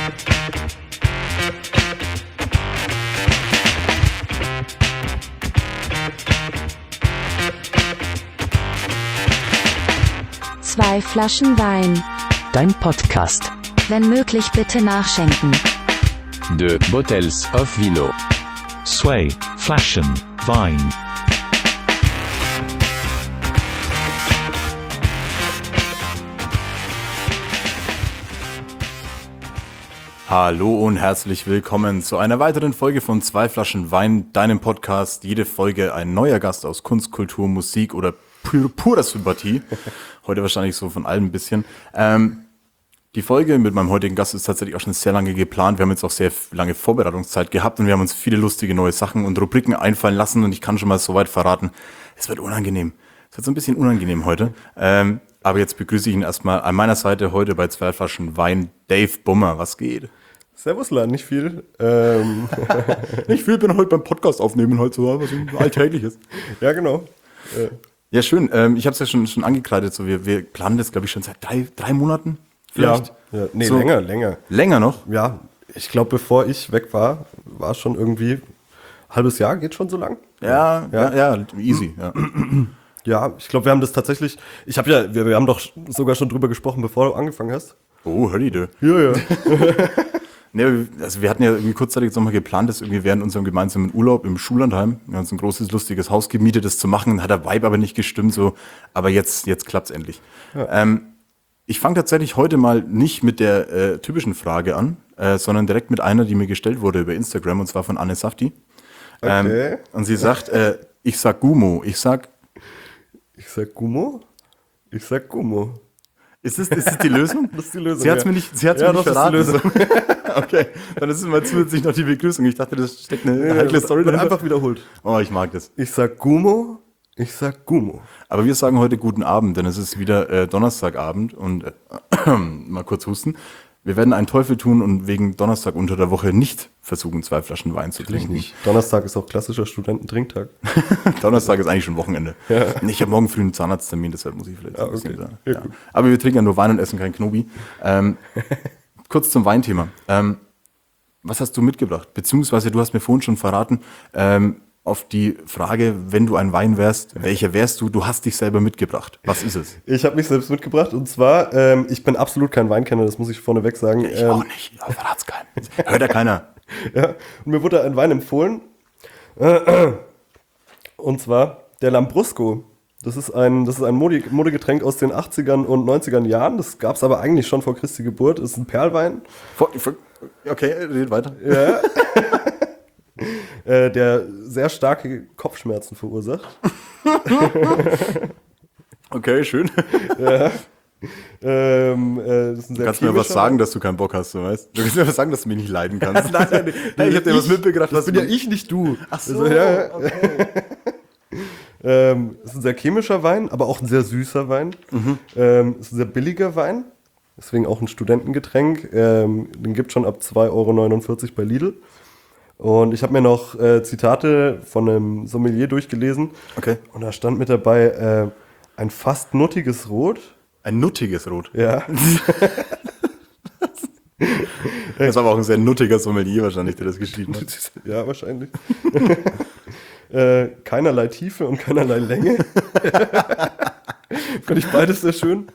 Zwei Flaschen Wein. Dein Podcast. Wenn möglich bitte nachschenken. Deux bottles of vino. Zwei Flaschen Wein. Hallo und herzlich willkommen zu einer weiteren Folge von Zwei Flaschen Wein, deinem Podcast. Jede Folge ein neuer Gast aus Kunst, Kultur, Musik oder purer Sympathie. Heute wahrscheinlich so von allem ein bisschen. Die Folge mit meinem heutigen Gast ist tatsächlich auch schon sehr lange geplant. Wir haben jetzt auch sehr lange Vorbereitungszeit gehabt und wir haben uns viele lustige neue Sachen und Rubriken einfallen lassen und ich kann schon mal so weit verraten, es wird unangenehm. Es wird so ein bisschen unangenehm heute. Aber jetzt begrüße ich ihn erstmal an meiner Seite heute bei Zwei Flaschen Wein, Dave Bummer. Was geht? Servus, Lan, nicht viel. Nicht viel, bin heute beim Podcast aufnehmen heute so, was Alltägliches. Ja, genau. Ja, schön. Ich habe es ja schon angekreidet. So, wir planen das, glaube ich, schon seit drei Monaten. Vielleicht? Ja. Nee, so, länger. Länger noch? Ja, ich glaube, bevor ich weg war es schon irgendwie ein halbes Jahr, geht schon so lang? Ja, easy. Ja. Ja, ich glaube, wir haben das tatsächlich, wir haben doch sogar schon drüber gesprochen, bevor du angefangen hast. Oh, hör die du. Ja. Nee, also wir hatten ja irgendwie kurzzeitig jetzt nochmal geplant, das irgendwie während unserem gemeinsamen Urlaub im Schullandheim, wir haben uns ein großes, lustiges Haus gemietet, das zu machen, hat der Vibe aber nicht gestimmt, so, aber jetzt klappt's endlich. Ja. Ich fange tatsächlich heute mal nicht mit der typischen Frage an, sondern direkt mit einer, die mir gestellt wurde über Instagram, und zwar von Anne Safti. Okay. Und sie sagt, ich sag Gummo, Ich sag Gummo? Ich sag Gummo. Ist das die Lösung? Das ist die Lösung. Sie hat's mir nicht verraten. Das ist die Lösung. Okay, dann ist es mal zusätzlich noch die Begrüßung. Ich dachte, das steckt eine heikle Story dahinter. dahinter. Einfach wiederholt. Oh, ich mag das. Ich sag Gummo. Ich sag Gummo. Aber wir sagen heute guten Abend, denn es ist wieder Donnerstagabend und mal kurz husten. Wir werden einen Teufel tun und wegen Donnerstag unter der Woche nicht versuchen, 2 Flaschen Wein zu trinken. Nicht. Donnerstag ist auch klassischer Studententrinktag. Donnerstag ist eigentlich schon Wochenende. Ja. Ich habe morgen früh einen Zahnarzttermin, deshalb muss ich vielleicht ein bisschen sagen. Ja. Aber wir trinken ja nur Wein und essen kein Knobi. Kurz zum Weinthema. Was hast du mitgebracht? Beziehungsweise du hast mir vorhin schon verraten, auf die Frage, wenn du ein Wein wärst, welcher wärst du? Du hast dich selber mitgebracht. Was ist es? Ich habe mich selbst mitgebracht und zwar, ich bin absolut kein Weinkenner, das muss ich vorneweg sagen. Ich auch nicht, aber verrat's keinen. Hört ja keiner. Ja, und mir wurde ein Wein empfohlen und zwar der Lambrusco. Das ist ein Modegetränk aus den 80ern und 90ern Jahren. Das gab es aber eigentlich schon vor Christi Geburt. Das ist ein Perlwein. Okay, red weiter. Ja. Der sehr starke Kopfschmerzen verursacht. Okay, schön. Ja. Das ist ein du kannst mir was sagen, dass du keinen Bock hast, du weißt. Du kannst mir was sagen, dass du mich nicht leiden kannst. Nein, ich hab dir was mitgebracht. Das bin ja ich, nicht du. Ach so, also, ja. okay. Es ist ein sehr chemischer Wein, aber auch ein sehr süßer Wein. Es ist ein sehr billiger Wein, deswegen auch ein Studentengetränk. Den gibt es schon ab 2,49 € bei Lidl. Und ich habe mir noch Zitate von einem Sommelier durchgelesen. Okay. Und da stand mit dabei ein fast nuttiges Rot. Ein nuttiges Rot? Ja. Das war aber auch ein sehr nuttiger Sommelier wahrscheinlich, der das geschrieben hat. Ja, wahrscheinlich. Keinerlei Tiefe und keinerlei Länge. Fand ich beides sehr schön.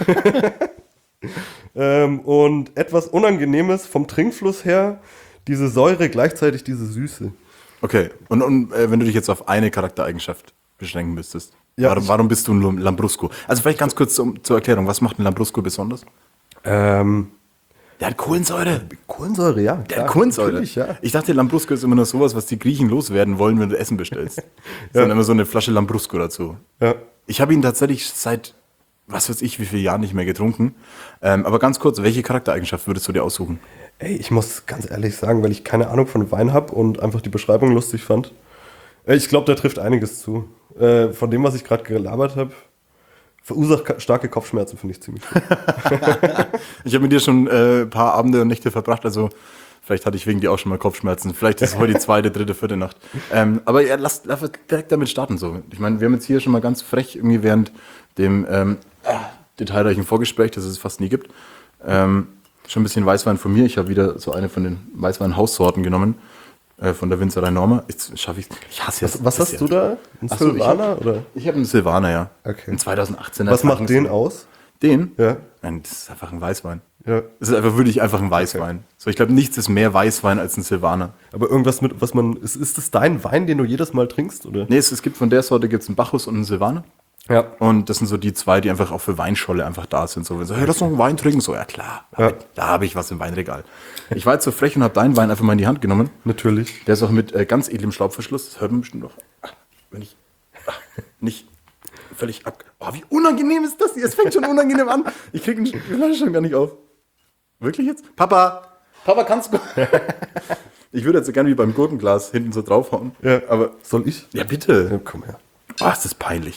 Und etwas Unangenehmes vom Trinkfluss her, diese Säure, gleichzeitig diese Süße. Okay, und wenn du dich jetzt auf eine Charaktereigenschaft beschränken müsstest, ja, warum bist du ein Lambrusco? Also vielleicht ganz kurz zur Erklärung, was macht ein Lambrusco besonders? Der hat Kohlensäure. Kohlensäure, ja. Der hat Kohlensäure. Ja. Ich dachte, Lambrusco ist immer nur sowas, was die Griechen loswerden wollen, wenn du Essen bestellst. Sondern immer so eine Flasche Lambrusco dazu. Ja. Ich habe ihn tatsächlich seit, was weiß ich, wie viele Jahren nicht mehr getrunken. Aber ganz kurz, welche Charaktereigenschaft würdest du dir aussuchen? Ey, ich muss ganz ehrlich sagen, weil ich keine Ahnung von Wein habe und einfach die Beschreibung lustig fand. Ich glaube, da trifft einiges zu. Von dem, was ich gerade gelabert habe, verursacht starke Kopfschmerzen, finde ich ziemlich gut. Ich habe mit dir schon ein paar Abende und Nächte verbracht, also vielleicht hatte ich wegen dir auch schon mal Kopfschmerzen. Vielleicht ist es heute die 2., 3., 4. Nacht. Aber ja, lass direkt damit starten. So. Ich meine, wir haben jetzt hier schon mal ganz frech irgendwie während dem detailreichen Vorgespräch, das es fast nie gibt, Schon ein bisschen Weißwein von mir. Ich habe wieder so eine von den Weißwein-Haussorten genommen. Von der Winzerei Norma. Jetzt schaffe ich es. Ich hasse es. Was hast du da? Ein Ach so, Silvaner? Oder? Ich habe einen Silvaner, ja. Okay. Ein 2018er. Was macht den aus? Den? Ja. Nein, das ist einfach ein Weißwein. Ja. Das ist einfach wirklich einfach ein Weißwein. Okay. So, ich glaube, nichts ist mehr Weißwein als ein Silvaner. Aber irgendwas mit, was man. Ist das dein Wein, den du jedes Mal trinkst? Oder? Nee, es gibt von der Sorte gibt's einen Bacchus und einen Silvaner. Ja. Und das sind so die zwei, die einfach auch für Weinscholle einfach da sind. So, wenn so, hey, lass noch einen Wein trinken. So, ja klar, da habe ich was im Weinregal. Ich war jetzt so frech und habe deinen Wein einfach mal in die Hand genommen. Natürlich. Der ist auch mit ganz edlem Schraubverschluss. Das hört man bestimmt noch. Wenn ich nicht völlig ab... Oh, wie unangenehm ist das hier? Es fängt schon unangenehm an. Ich kriege die Flasche schon gar nicht auf. Wirklich jetzt? Papa, kannst du... Ich würde jetzt so gerne wie beim Gurkenglas hinten so draufhauen. Ja. Aber Soll ich? ja, bitte. Ja, komm her. Oh, ist das peinlich.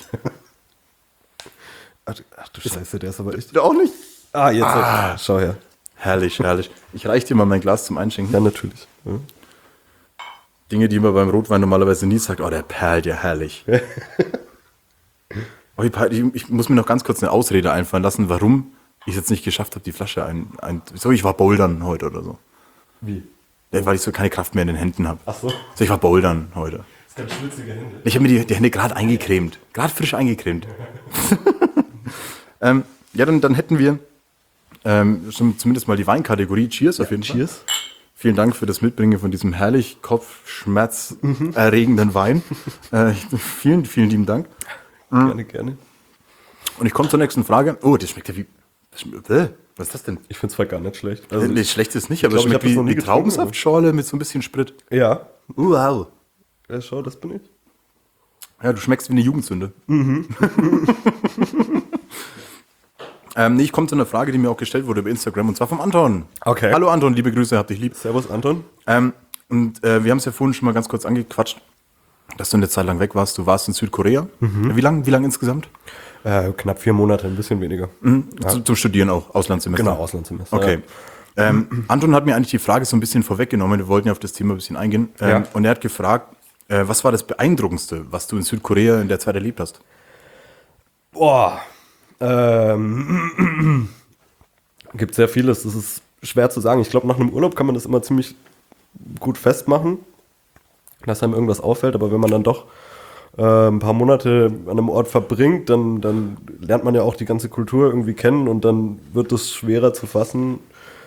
Ach du Scheiße, der ist aber echt. Du auch nicht? Ah, jetzt. Schau her. Herrlich, herrlich. Ich reiche dir mal mein Glas zum Einschenken. Ja, natürlich. Ja. Dinge, die man beim Rotwein normalerweise nie sagt. Oh, der perlt ja herrlich. Oh, ich muss mir noch ganz kurz eine Ausrede einfallen lassen, warum ich es jetzt nicht geschafft habe, die Flasche so, ich war bouldern heute oder so. Wie? Ja, weil ich so keine Kraft mehr in den Händen habe. Ach so. So, ich war bouldern heute. Das ist ganz schwitzige Hände. Ich habe mir die Hände gerade eingecremt. Gerade frisch eingecremt. Ja, dann hätten wir schon zumindest mal die Weinkategorie. Cheers auf jeden Fall. Cheers. Vielen Dank für das Mitbringen von diesem herrlich kopfschmerzerregenden Wein. Vielen, vielen lieben Dank. Gerne. Und ich komme zur nächsten Frage. Oh, das schmeckt ja wie... Was ist das denn? Ich finde es zwar gar nicht schlecht. Also Nee, schlecht ist nicht, aber glaub, es ich hab schmeckt das noch nie wie getrunken, Traubensaftschorle mit so ein bisschen Sprit. ja. Wow. Ja, schau, das bin ich. Ja, du schmeckst wie eine Jugendsünde. Nee, ich komme zu einer Frage, die mir auch gestellt wurde über Instagram, und zwar vom Anton. Okay. Hallo Anton, liebe Grüße, hab dich lieb. Servus, Anton. Und wir haben es ja vorhin schon mal ganz kurz angequatscht, dass du eine Zeit lang weg warst. Du warst in Südkorea. Wie lang insgesamt? Knapp 4 Monate, ein bisschen weniger. Zum Studieren auch, Auslandssemester. Genau, Auslandssemester. Okay. Anton hat mir eigentlich die Frage so ein bisschen vorweggenommen. Wir wollten ja auf das Thema ein bisschen eingehen. Ja. Und er hat gefragt, was war das Beeindruckendste, was du in Südkorea in der Zeit erlebt hast? Boah. Gibt sehr vieles. Das ist schwer zu sagen. Ich glaube, nach einem Urlaub kann man das immer ziemlich gut festmachen, dass einem irgendwas auffällt. Aber wenn man dann doch ein paar Monate an einem Ort verbringt, dann lernt man ja auch die ganze Kultur irgendwie kennen und dann wird es schwerer zu fassen.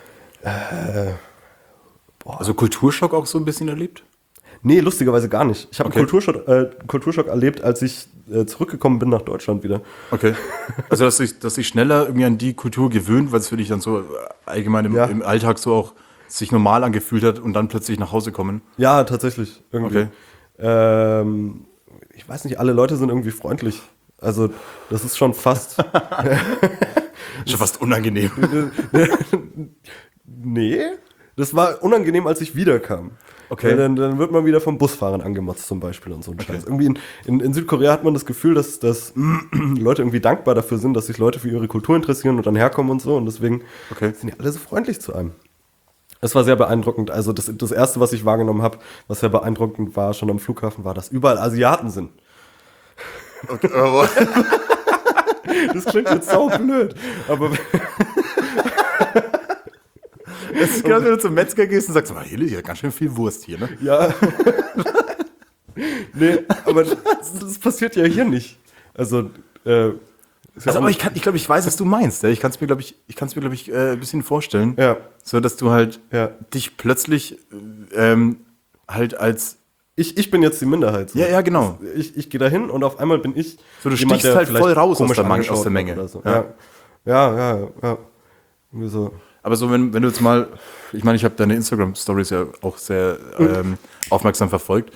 Also Kulturschock auch so ein bisschen erlebt? Nee, lustigerweise gar nicht. Ich habe Okay. einen Kulturschock erlebt, als ich zurückgekommen bin nach Deutschland wieder. Okay. Also dass sich schneller irgendwie an die Kultur gewöhnt, weil es für dich dann so allgemein im Alltag so auch sich normal angefühlt hat und dann plötzlich nach Hause kommen. Ja, tatsächlich. Irgendwie. Okay. Ich weiß nicht, alle Leute sind irgendwie freundlich. Also das ist schon fast... Schon fast unangenehm. Nee, das war unangenehm, als ich wiederkam. Okay. Weil dann wird man wieder vom Busfahren angemotzt zum Beispiel und so ein Scheiß. Irgendwie in Südkorea hat man das Gefühl, dass Leute irgendwie dankbar dafür sind, dass sich Leute für ihre Kultur interessieren und dann herkommen und so. Und deswegen sind die alle so freundlich zu einem. Es war sehr beeindruckend. Also das Erste, was ich wahrgenommen habe, was sehr beeindruckend war, schon am Flughafen, war, dass überall Asiaten sind. Okay. Das klingt jetzt sau blöd. Aber Es ist gerade, wenn du zum Metzger gehst und sagst, hier liegt ja ganz schön viel Wurst hier, ne? ja. Nee, aber das passiert ja hier nicht. Also, Aber ich glaube, ich weiß, was du meinst. Ja? Ich kann es mir, glaube ich, ein bisschen vorstellen. Ja. So, dass du halt Ja. dich plötzlich halt als... Ich bin jetzt die Minderheit. So. Ja, genau. Ich gehe da hin und auf einmal bin ich. So, du jemand, stichst der halt vielleicht voll raus aus komisch der angeschaut aus der wird Menge. oder so. Ja. Ja. Irgendwie so. Aber so, wenn du jetzt mal... Ich meine, ich habe deine Instagram-Stories ja auch sehr aufmerksam verfolgt.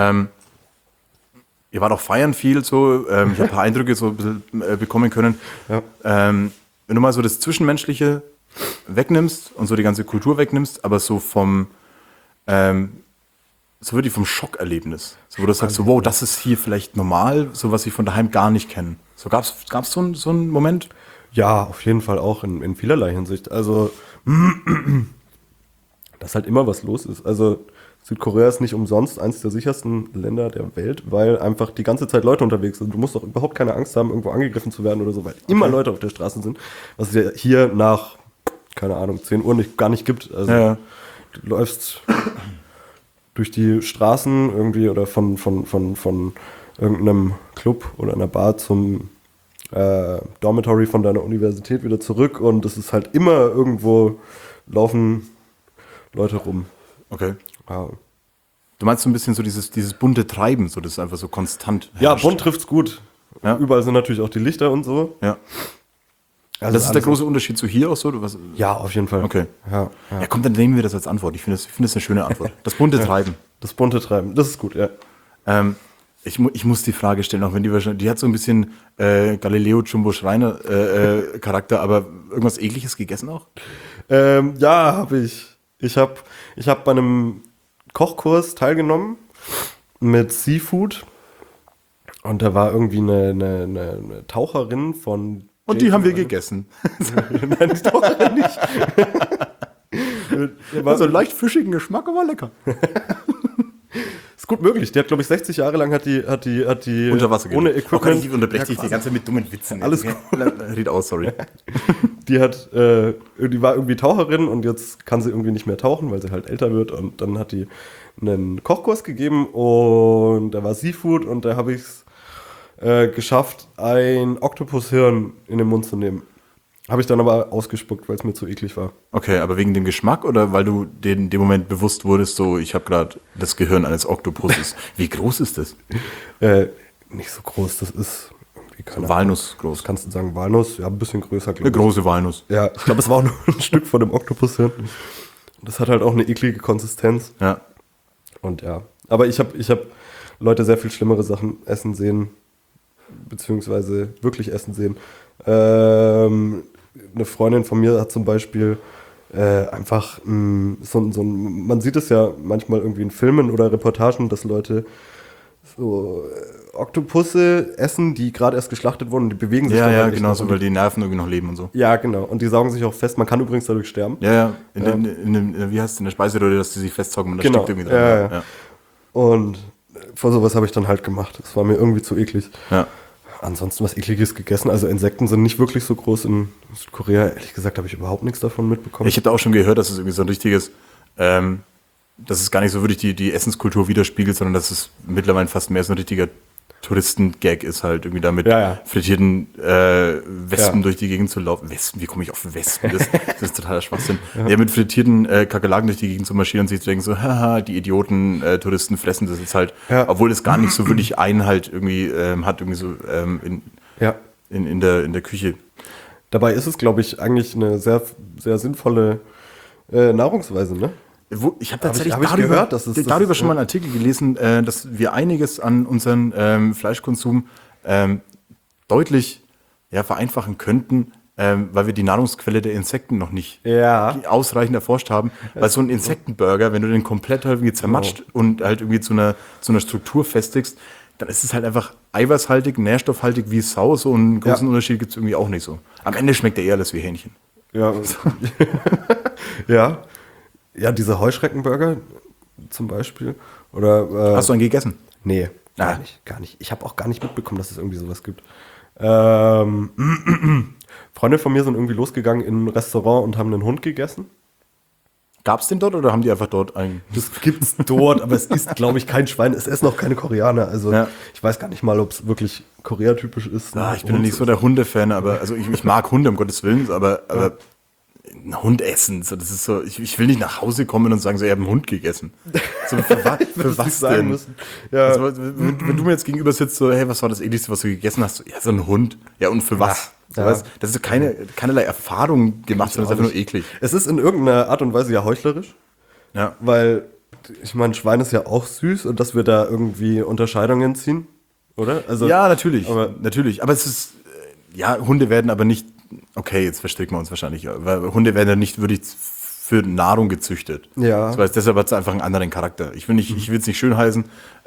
Ihr wart auch feiern viel so. Ich habe ein paar Eindrücke so ein bisschen bekommen können. Ja. Wenn du mal so das Zwischenmenschliche wegnimmst und so die ganze Kultur wegnimmst, aber so vom so wirklich vom Schockerlebnis. So, wo du sagst, so, wow, das ist hier vielleicht normal, so was ich von daheim gar nicht kenne. So gab's so einen Moment? Ja, auf jeden Fall auch in vielerlei Hinsicht. Also, dass halt immer was los ist. Also, Südkorea ist nicht umsonst eines der sichersten Länder der Welt, weil einfach die ganze Zeit Leute unterwegs sind. Du musst auch überhaupt keine Angst haben, irgendwo angegriffen zu werden oder so, weil immer Leute auf der Straße sind. Was ja hier nach keine Ahnung, 10 Uhr gar nicht gibt. Also Ja. du läufst durch die Straßen irgendwie oder von irgendeinem Club oder einer Bar zum Dormitory von deiner Universität wieder zurück und es ist halt immer irgendwo laufen Leute rum. Okay. Ja, Du meinst so ein bisschen so dieses bunte Treiben, so das ist einfach so konstant ja herrscht. bunt trifft's gut. Ja. Überall sind natürlich auch die Lichter und so. Ja. Also Das ist der alles- große Unterschied zu hier auch so? Oder was? Ja, auf jeden Fall. Okay. Ja. Ja, komm, dann nehmen wir das als Antwort. Ich finde das eine schöne Antwort. Das bunte Treiben. Das bunte Treiben, das ist gut, ja. Ich muss die Frage stellen, auch wenn die hat so ein bisschen Galileo Jumbo Schreiner Charakter, aber irgendwas Ekliges gegessen auch? Ja, habe ich. Ich hab bei einem Kochkurs teilgenommen mit Seafood und da war irgendwie eine Taucherin von... Und die haben wir gegessen. Nein, die Taucherin nicht. Also leicht fischigen Geschmack, aber lecker. Ist gut möglich. Die hat, glaube ich, 60 Jahre lang hat die Unter Wasser ohne gelebt. Oh Gott, Equipment. ich unterbreche dich Ja, die ganze Zeit mit dummen Witzen. Alles gut. Red aus, sorry. die war irgendwie Taucherin und jetzt kann sie irgendwie nicht mehr tauchen, weil sie halt älter wird und dann hat die einen Kochkurs gegeben und da war Seafood und da habe ich es geschafft, ein Oktopushirn in den Mund zu nehmen. Habe ich dann aber ausgespuckt, weil es mir zu eklig war. Okay, aber wegen dem Geschmack oder weil du dir in dem Moment bewusst wurdest, so ich habe gerade das Gehirn eines Oktopusses. Wie groß ist das? Nicht so groß, das ist irgendwie keine Ahnung. Walnuss groß. Kannst du sagen Walnuss? Ja, ein bisschen größer, Eine glaube ich. große Walnuss. Ja, ich glaube, es war auch nur ein Stück von dem Oktopushirn. Das hat halt auch eine eklige Konsistenz. Ja. Und ja, aber ich hab Leute sehr viel schlimmere Sachen essen sehen, beziehungsweise wirklich essen sehen. Eine Freundin von mir hat zum Beispiel einfach man sieht es ja manchmal irgendwie in Filmen oder Reportagen, dass Leute so Oktopusse essen, die gerade erst geschlachtet wurden und die bewegen sich dann Ja, halt nicht genau, noch. so, Und weil die Nerven irgendwie noch leben und so. ja, genau. Und die saugen sich auch fest. Man kann übrigens dadurch sterben. Ja. Wie heißt es in der Speiseröhre, dass die sich festsaugen und da Genau. steckt irgendwie dran. Ja. Und vor sowas habe ich dann halt gemacht. Das war mir irgendwie zu eklig. Ja. Ansonsten was Ekliges gegessen. Also Insekten sind nicht wirklich so groß in Südkorea. Ehrlich gesagt habe ich überhaupt nichts davon mitbekommen. Ich habe da auch schon gehört, dass es irgendwie so ein richtiges, dass es gar nicht so wirklich die Essenskultur widerspiegelt, sondern dass es mittlerweile fast mehr so ein richtiger Touristen-Gag ist, halt irgendwie da mit Ja. frittierten Wespen Ja. durch die Gegend zu laufen. Wespen, wie komme ich auf Wespen? Das ist totaler Schwachsinn. Ja, mit frittierten Kakerlaken durch die Gegend zu marschieren und sich zu denken so, haha, die Idioten Touristen fressen das jetzt halt, Ja. obwohl es gar nicht so wirklich Einhalt irgendwie hat, irgendwie so Ja. in der Küche. Dabei ist es, glaube ich, eigentlich eine sehr, sehr sinnvolle Nahrungsweise, ne? Ich habe tatsächlich hab ich darüber, gehört, dass es- darüber das ist, schon mal einen Artikel gelesen, dass wir einiges an unseren Fleischkonsum deutlich vereinfachen könnten, weil wir die Nahrungsquelle der Insekten noch nicht Ja. ausreichend erforscht haben. Weil so ein Insektenburger, wenn du den komplett halt irgendwie zermatscht und halt irgendwie zu einer Struktur festigst, dann ist es halt einfach eiweißhaltig, nährstoffhaltig wie Sau. So einen großen Unterschied gibt es irgendwie auch nicht so. Am Ende schmeckt der eher alles wie Hähnchen. Ja. Ja. Ja, diese Heuschreckenburger zum Beispiel. Oder Hast du einen gegessen? nee, Ah. gar nicht. Ich habe auch gar nicht mitbekommen, dass es irgendwie sowas gibt. Freunde von mir sind irgendwie losgegangen in ein Restaurant und haben einen Hund gegessen. Gab es den dort oder haben die einfach dort einen? Das gibt's dort, aber es ist, glaube ich, kein Schwein. Es essen auch keine Koreaner. Also Ja. ich weiß gar nicht mal, ob es wirklich koreatypisch ist. Ich bin ja nicht so der Hundefan, aber also ich mag Hunde, um Gottes Willen, aber ein Hund essen, so, das ist so, ich will nicht nach Hause kommen und sagen, so, ich habe einen Hund gegessen. So, für was denn? müssen. Ja. Also, wenn du mir jetzt gegenüber sitzt, so, hey, was war das Ekligste, was du gegessen hast? So, ja, so ein Hund. Ja, und für was? So, Ja. weißt, das ist keinerlei Erfahrung gemacht, sondern es ist einfach nur eklig. Es ist in irgendeiner Art und Weise ja heuchlerisch, Ja. weil ich meine, Schwein ist ja auch süß und dass wir da irgendwie Unterscheidungen ziehen, oder? Also, Ja, natürlich. aber- natürlich. Aber es ist, Hunde werden aber nicht, okay, jetzt verstricken wir uns wahrscheinlich, weil Hunde werden ja nicht wirklich für Nahrung gezüchtet. Ja. Das heißt, deshalb hat es einfach einen anderen Charakter. Ich will es nicht schön heißen,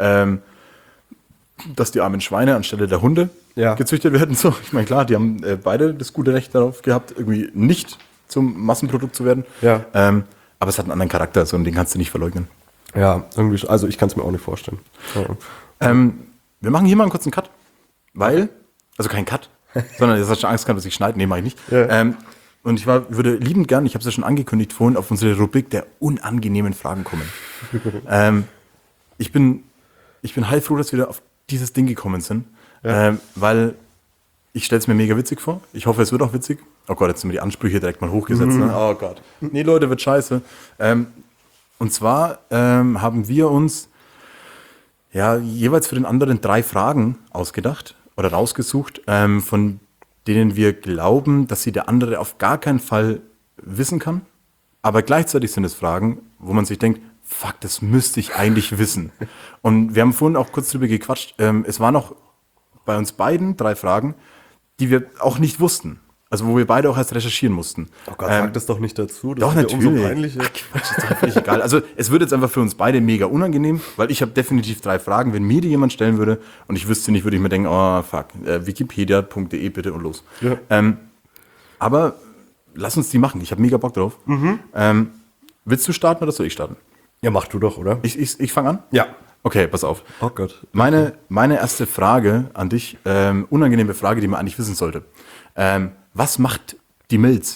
dass die armen Schweine anstelle der Hunde Ja. gezüchtet werden. So, ich meine, klar, die haben beide das gute Recht darauf gehabt, irgendwie nicht zum Massenprodukt zu werden. Ja. Aber es hat einen anderen Charakter, so, und den kannst du nicht verleugnen. Ja, irgendwie, also ich kann es mir auch nicht vorstellen. Ja. Wir machen hier mal einen kurzen Cut, weil, also kein Cut, sondern jetzt hast du schon Angst gehabt, dass ich schneide. Nee, mach ich nicht. Ja. und würde liebend gern, ich habe es ja schon angekündigt vorhin, auf unsere Rubrik der unangenehmen Fragen kommen. Ich bin heilfroh, dass wir da auf dieses Ding gekommen sind, weil ich stelle es mir mega witzig vor. Ich hoffe, es wird auch witzig. Oh Gott, jetzt sind mir die Ansprüche direkt mal hochgesetzt. Ne? Oh Gott. Nee, Leute, wird scheiße. Und zwar haben wir uns jeweils für den anderen 3 Fragen ausgedacht oder rausgesucht, von denen wir glauben, dass sie der andere auf gar keinen Fall wissen kann. Aber gleichzeitig sind es Fragen, wo man sich denkt, fuck, das müsste ich eigentlich wissen. Und wir haben vorhin auch kurz drüber gequatscht. Es waren noch bei uns beiden 3 Fragen, die wir auch nicht wussten. Also wo wir beide auch erst recherchieren mussten. Oh Gott, sag das doch nicht dazu. Das Doch, ist ja natürlich. umso peinlicher. Ach, Quatsch, ist doch völlig egal. Also es wird jetzt einfach für uns beide mega unangenehm, weil ich habe definitiv 3 Fragen. Wenn mir die jemand stellen würde und ich wüsste nicht, würde ich mir denken, oh fuck, wikipedia.de bitte und los. Ja. Aber lass uns die machen. Ich habe mega Bock drauf. Willst du starten oder soll ich starten? Ja, mach du doch, oder? Ich fange an? Ja. Okay, pass auf. Oh Gott. Meine erste Frage an dich, unangenehme Frage, die man eigentlich wissen sollte. Was macht die Milz?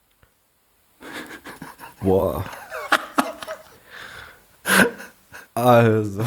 Boah. Also.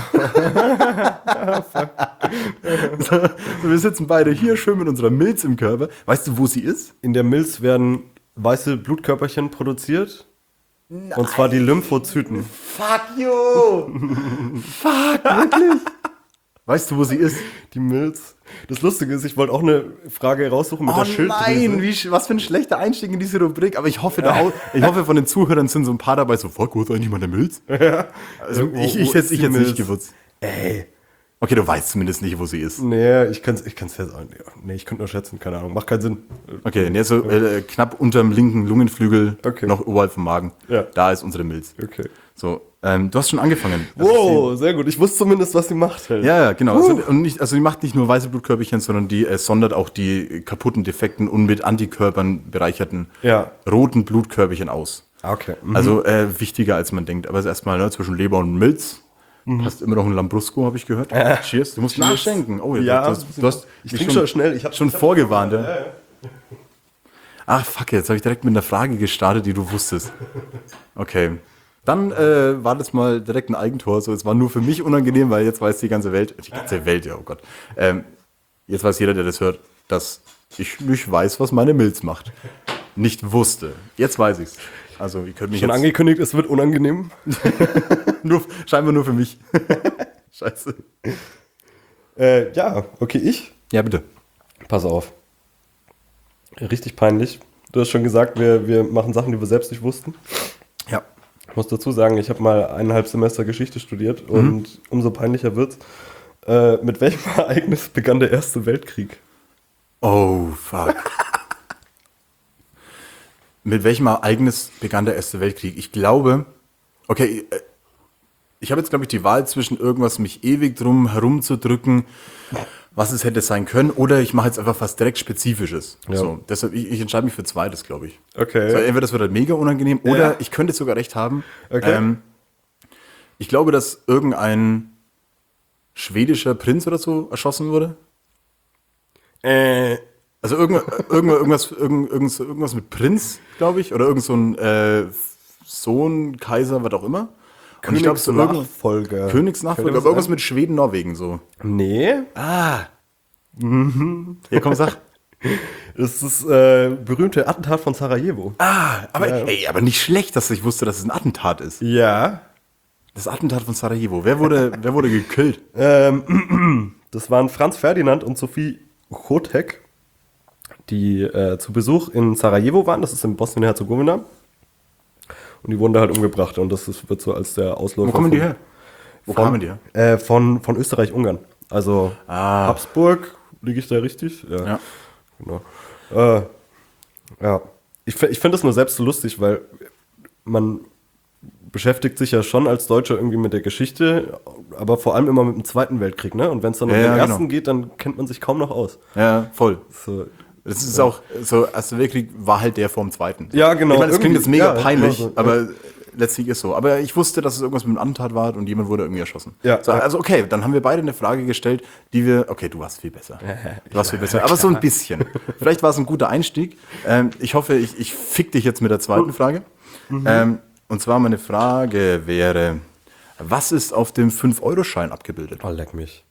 Wir sitzen beide hier schön mit unserer Milz im Körper. Weißt du, wo sie ist? In der Milz werden weiße Blutkörperchen produziert. Nein. Und zwar die Lymphozyten. Fuck you! Fuck, wirklich? Weißt du, wo sie ist? Die Milz. Das Lustige ist, ich wollte auch eine Frage raussuchen mit der Schilddrüse. Nein, was für ein schlechter Einstieg in diese Rubrik. Aber ich hoffe, ich hoffe, von den Zuhörern sind so ein paar dabei so, fuck, wo ist eigentlich mal der Milz? Ja. Also ich hätte jetzt nicht gewusst. Ey. Okay, du weißt zumindest nicht, wo sie ist. Nee, ich kann's jetzt auch nicht. Nee, ich könnte nur schätzen, keine Ahnung. Macht keinen Sinn. Okay, nee, so knapp unterm linken Lungenflügel, noch oberhalb vom Magen. Ja. Da ist unsere Milz. Okay. So, du hast schon angefangen. Wow, sehr gut. Ich wusste zumindest, was sie macht. Halt. Ja, genau. Also die macht nicht nur weiße Blutkörperchen, sondern die sondert auch die kaputten, defekten und mit Antikörpern bereicherten roten Blutkörperchen aus. Okay. Also wichtiger, als man denkt. Aber es ist erstmal zwischen Leber und Milz. Hast immer noch ein Lambrusco, habe ich gehört. Cheers. Du musst nachschenken. Oh, ja, du hast ich trinke schon schnell. Ich habe schon vorgewarnt. Ja. Ach, fuck, jetzt habe ich direkt mit einer Frage gestartet, die du wusstest. Okay. Dann war das mal direkt ein Eigentor. So, es war nur für mich unangenehm, weil jetzt weiß die ganze Welt, ja, oh Gott. Jetzt weiß jeder, der das hört, dass ich nicht weiß, was meine Milz macht. Nicht wusste. Jetzt weiß ich's. Also, ihr könnt mich schon jetzt angekündigt, es wird unangenehm. Scheinbar nur für mich. Scheiße. Ja, okay, ich? Ja, bitte. Pass auf. Richtig peinlich. Du hast schon gesagt, wir machen Sachen, die wir selbst nicht wussten. Ja. Ich muss dazu sagen, ich habe mal 1,5 Semester Geschichte studiert und umso peinlicher wird's. Mit welchem Ereignis begann der Erste Weltkrieg? Oh, fuck. Mit welchem Ereignis begann der Erste Weltkrieg? Ich glaube, okay, ich habe jetzt, glaube ich, die Wahl zwischen irgendwas mich ewig drum herumzudrücken, was es hätte sein können, oder ich mache jetzt einfach was direkt Spezifisches. Ja. So, deshalb, ich entscheide mich für Zweites, glaube ich. Okay. So, entweder das wird halt mega unangenehm, oder ich könnte sogar recht haben. Okay. Ich glaube, dass irgendein schwedischer Prinz oder so erschossen wurde. Also irgendwas mit Prinz, glaube ich, oder irgend so ein Sohn, Kaiser, was auch immer. Königsnachfolger. Königsnachfolger, aber irgendwas mit Schweden, Norwegen so. Nee. Ja, komm, sag. Das ist berühmte Attentat von Sarajevo. Aber nicht schlecht, dass ich wusste, dass es ein Attentat ist. Ja. Das Attentat von Sarajevo. Wer wurde gekillt? Das waren Franz Ferdinand und Sophie Chotek, die zu Besuch in Sarajevo waren. Das ist in Bosnien-Herzegowina. Und die wurden da halt umgebracht. Und das wird so als der Ausläufer. Wo kommen die her? Kamen die her? Von Österreich-Ungarn. Also Habsburg, liege ich da richtig? Ja. Genau. Ja. Ich finde das nur selbst so lustig, weil man beschäftigt sich ja schon als Deutscher irgendwie mit der Geschichte, aber vor allem immer mit dem Zweiten Weltkrieg, ne? Und wenn es dann um den Ersten geht, dann kennt man sich kaum noch aus. Ja, voll. So. Das ist auch so, Erster Weltkrieg war halt der vorm Zweiten. Ja, genau. Ich meine, das klingt jetzt mega peinlich, genau so, aber letztlich ist so. Aber ich wusste, dass es irgendwas mit einem Attentat war und jemand wurde irgendwie erschossen. Ja. So, also okay, dann haben wir beide eine Frage gestellt, die wir, okay, du warst viel besser. Du warst viel besser, aber so ein bisschen. Vielleicht war es ein guter Einstieg. Ich hoffe, ich fick dich jetzt mit der zweiten Frage. Und zwar meine Frage wäre, was ist auf dem 5-Euro-Schein abgebildet? Oh, leck mich.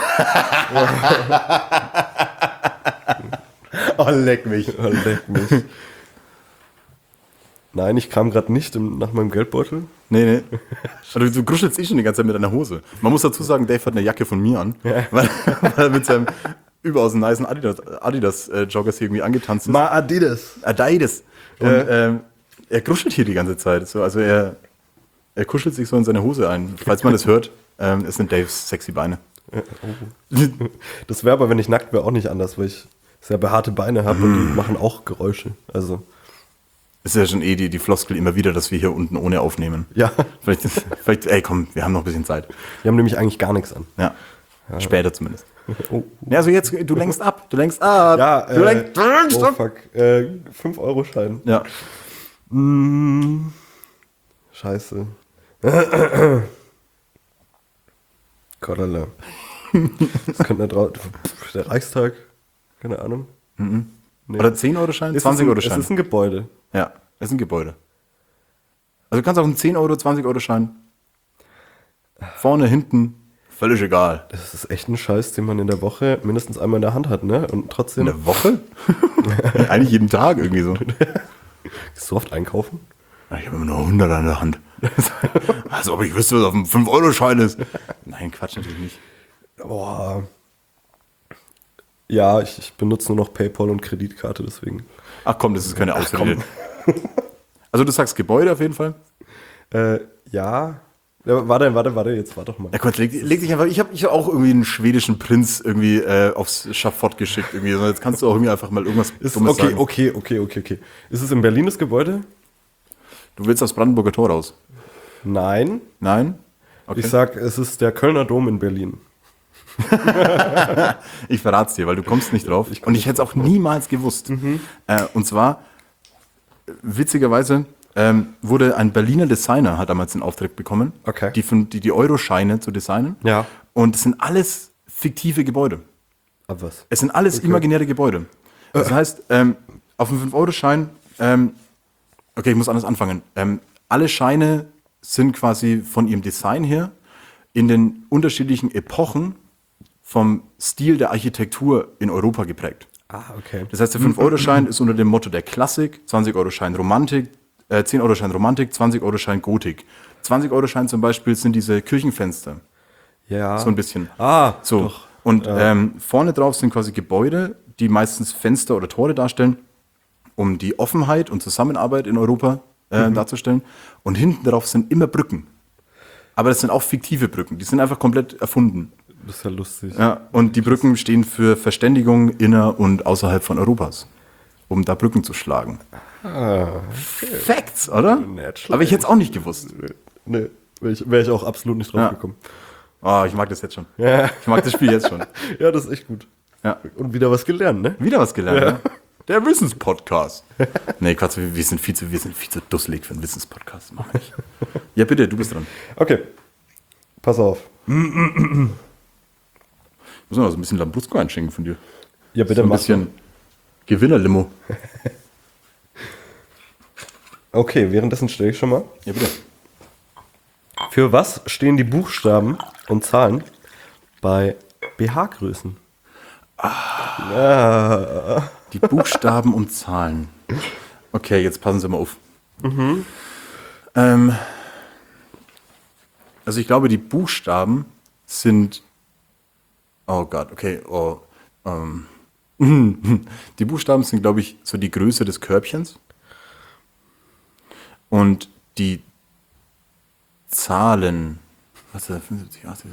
Oh, leck mich. Oh, leck mich. Nein, ich kam gerade nicht nach meinem Geldbeutel. Nee. Also, du gruschelst schon die ganze Zeit mit deiner Hose. Man muss dazu sagen, Dave hat eine Jacke von mir an, weil er mit seinem überaus nicen Adidas-Joggers hier irgendwie angetanzt ist. Adidas. Und er gruschelt hier die ganze Zeit. So, also er kuschelt sich so in seine Hose ein. Falls man das hört, es sind Daves sexy Beine. Das wäre aber, wenn ich nackt wäre, auch nicht anders, weil ich sehr behaarte Beine habe und die machen auch Geräusche. Also. Ist ja schon die Floskel immer wieder, dass wir hier unten ohne aufnehmen. Ja. Vielleicht, ey komm, wir haben noch ein bisschen Zeit. Wir haben nämlich eigentlich gar nichts an. Ja. Später zumindest. Oh. Ja, also jetzt, du lenkst ab. Ja, du lenkst oh ab. fuck. 5-Euro-Schein. Ja. Scheiße. Gotterle. Das könnte der Reichstag. Keine Ahnung. Nee. Oder 10-Euro-Schein, Es 20-Euro-Schein. ist ein Gebäude. Ja, es ist ein Gebäude. Also du kannst auch einen 10-Euro, 20-Euro-Schein. Vorne, hinten, völlig egal. Das ist echt ein Scheiß, den man in der Woche mindestens einmal in der Hand hat, ne? Und trotzdem. In der Woche? Eigentlich jeden Tag irgendwie so. Gehst du oft einkaufen? Ich habe immer nur 100 an der Hand. Also ob ich wüsste, was auf dem 5-Euro-Schein ist. Nein, Quatsch natürlich nicht. Boah. Ja, ich benutze nur noch PayPal und Kreditkarte, deswegen. Ach komm, das ist keine Ausrede. Also du sagst Gebäude auf jeden Fall? Ja. Warte, jetzt warte doch mal. Ja Gott, leg dich einfach. Ich hab auch irgendwie einen schwedischen Prinz irgendwie aufs Schafott geschickt. Irgendwie. Also jetzt kannst du auch irgendwie einfach mal irgendwas Dummes sagen. Okay. Ist es in Berlin das Gebäude? Du willst aufs Brandenburger Tor raus? Nein. Nein? Okay. Ich sag, es ist der Kölner Dom in Berlin. Ich verrat's dir, weil du kommst nicht drauf. Und ich hätte es auch niemals gewusst. Und zwar, witzigerweise, wurde ein Berliner Designer, hat damals den Auftrag bekommen, Okay. die Euro-Scheine zu designen. Ja. Und es sind alles fiktive Gebäude. Aber was? Es sind alles imaginäre Gebäude. Das heißt, auf dem 5-Euro-Schein, okay, ich muss anders anfangen. Alle Scheine sind quasi von ihrem Design her in den unterschiedlichen Epochen vom Stil der Architektur in Europa geprägt. Ah, okay. Das heißt, der 5-Euro-Schein ist unter dem Motto der Klassik, 20-Euro-Schein Romantik, 10-Euro-Schein Romantik, 20-Euro-Schein Gotik. 20-Euro-Schein zum Beispiel sind diese Kirchenfenster, Ja. so ein bisschen. Ah, So. doch. Und vorne drauf sind quasi Gebäude, die meistens Fenster oder Tore darstellen, um die Offenheit und Zusammenarbeit in Europa darzustellen. Und hinten drauf sind immer Brücken. Aber das sind auch fiktive Brücken, die sind einfach komplett erfunden. Das ist ja lustig. Ja, und die Brücken stehen für Verständigung inner- und außerhalb von Europas, um da Brücken zu schlagen. Facts, oder? Nicht Aber ich hätte es auch nicht gewusst. Nee, wäre ich auch absolut nicht drauf Ja. gekommen. Oh, ich mag das jetzt schon. Ja. Ich mag das Spiel jetzt schon. Ja, das ist echt gut. Ja. Und wieder was gelernt, ne? Wieder was gelernt, ja. Der Wissenspodcast. Nee, Quatsch, wir sind viel zu dusselig für einen Wissenspodcast. Mach ich. Ja, bitte, du bist dran. Okay. Pass auf. Ich muss noch so ein bisschen Lambrusco einschenken von dir. Ja, bitte So ein mach bisschen Gewinnerlimo. Okay, währenddessen stelle ich schon mal. Ja, bitte. Für was stehen die Buchstaben und Zahlen bei BH-Größen? Die Buchstaben und Zahlen. Okay, jetzt passen Sie mal auf. Also ich glaube, die Buchstaben sind... Oh Gott, okay. Die Buchstaben sind, glaube ich, so die Größe des Körbchens. Und die Zahlen, was ist das, 75, 80,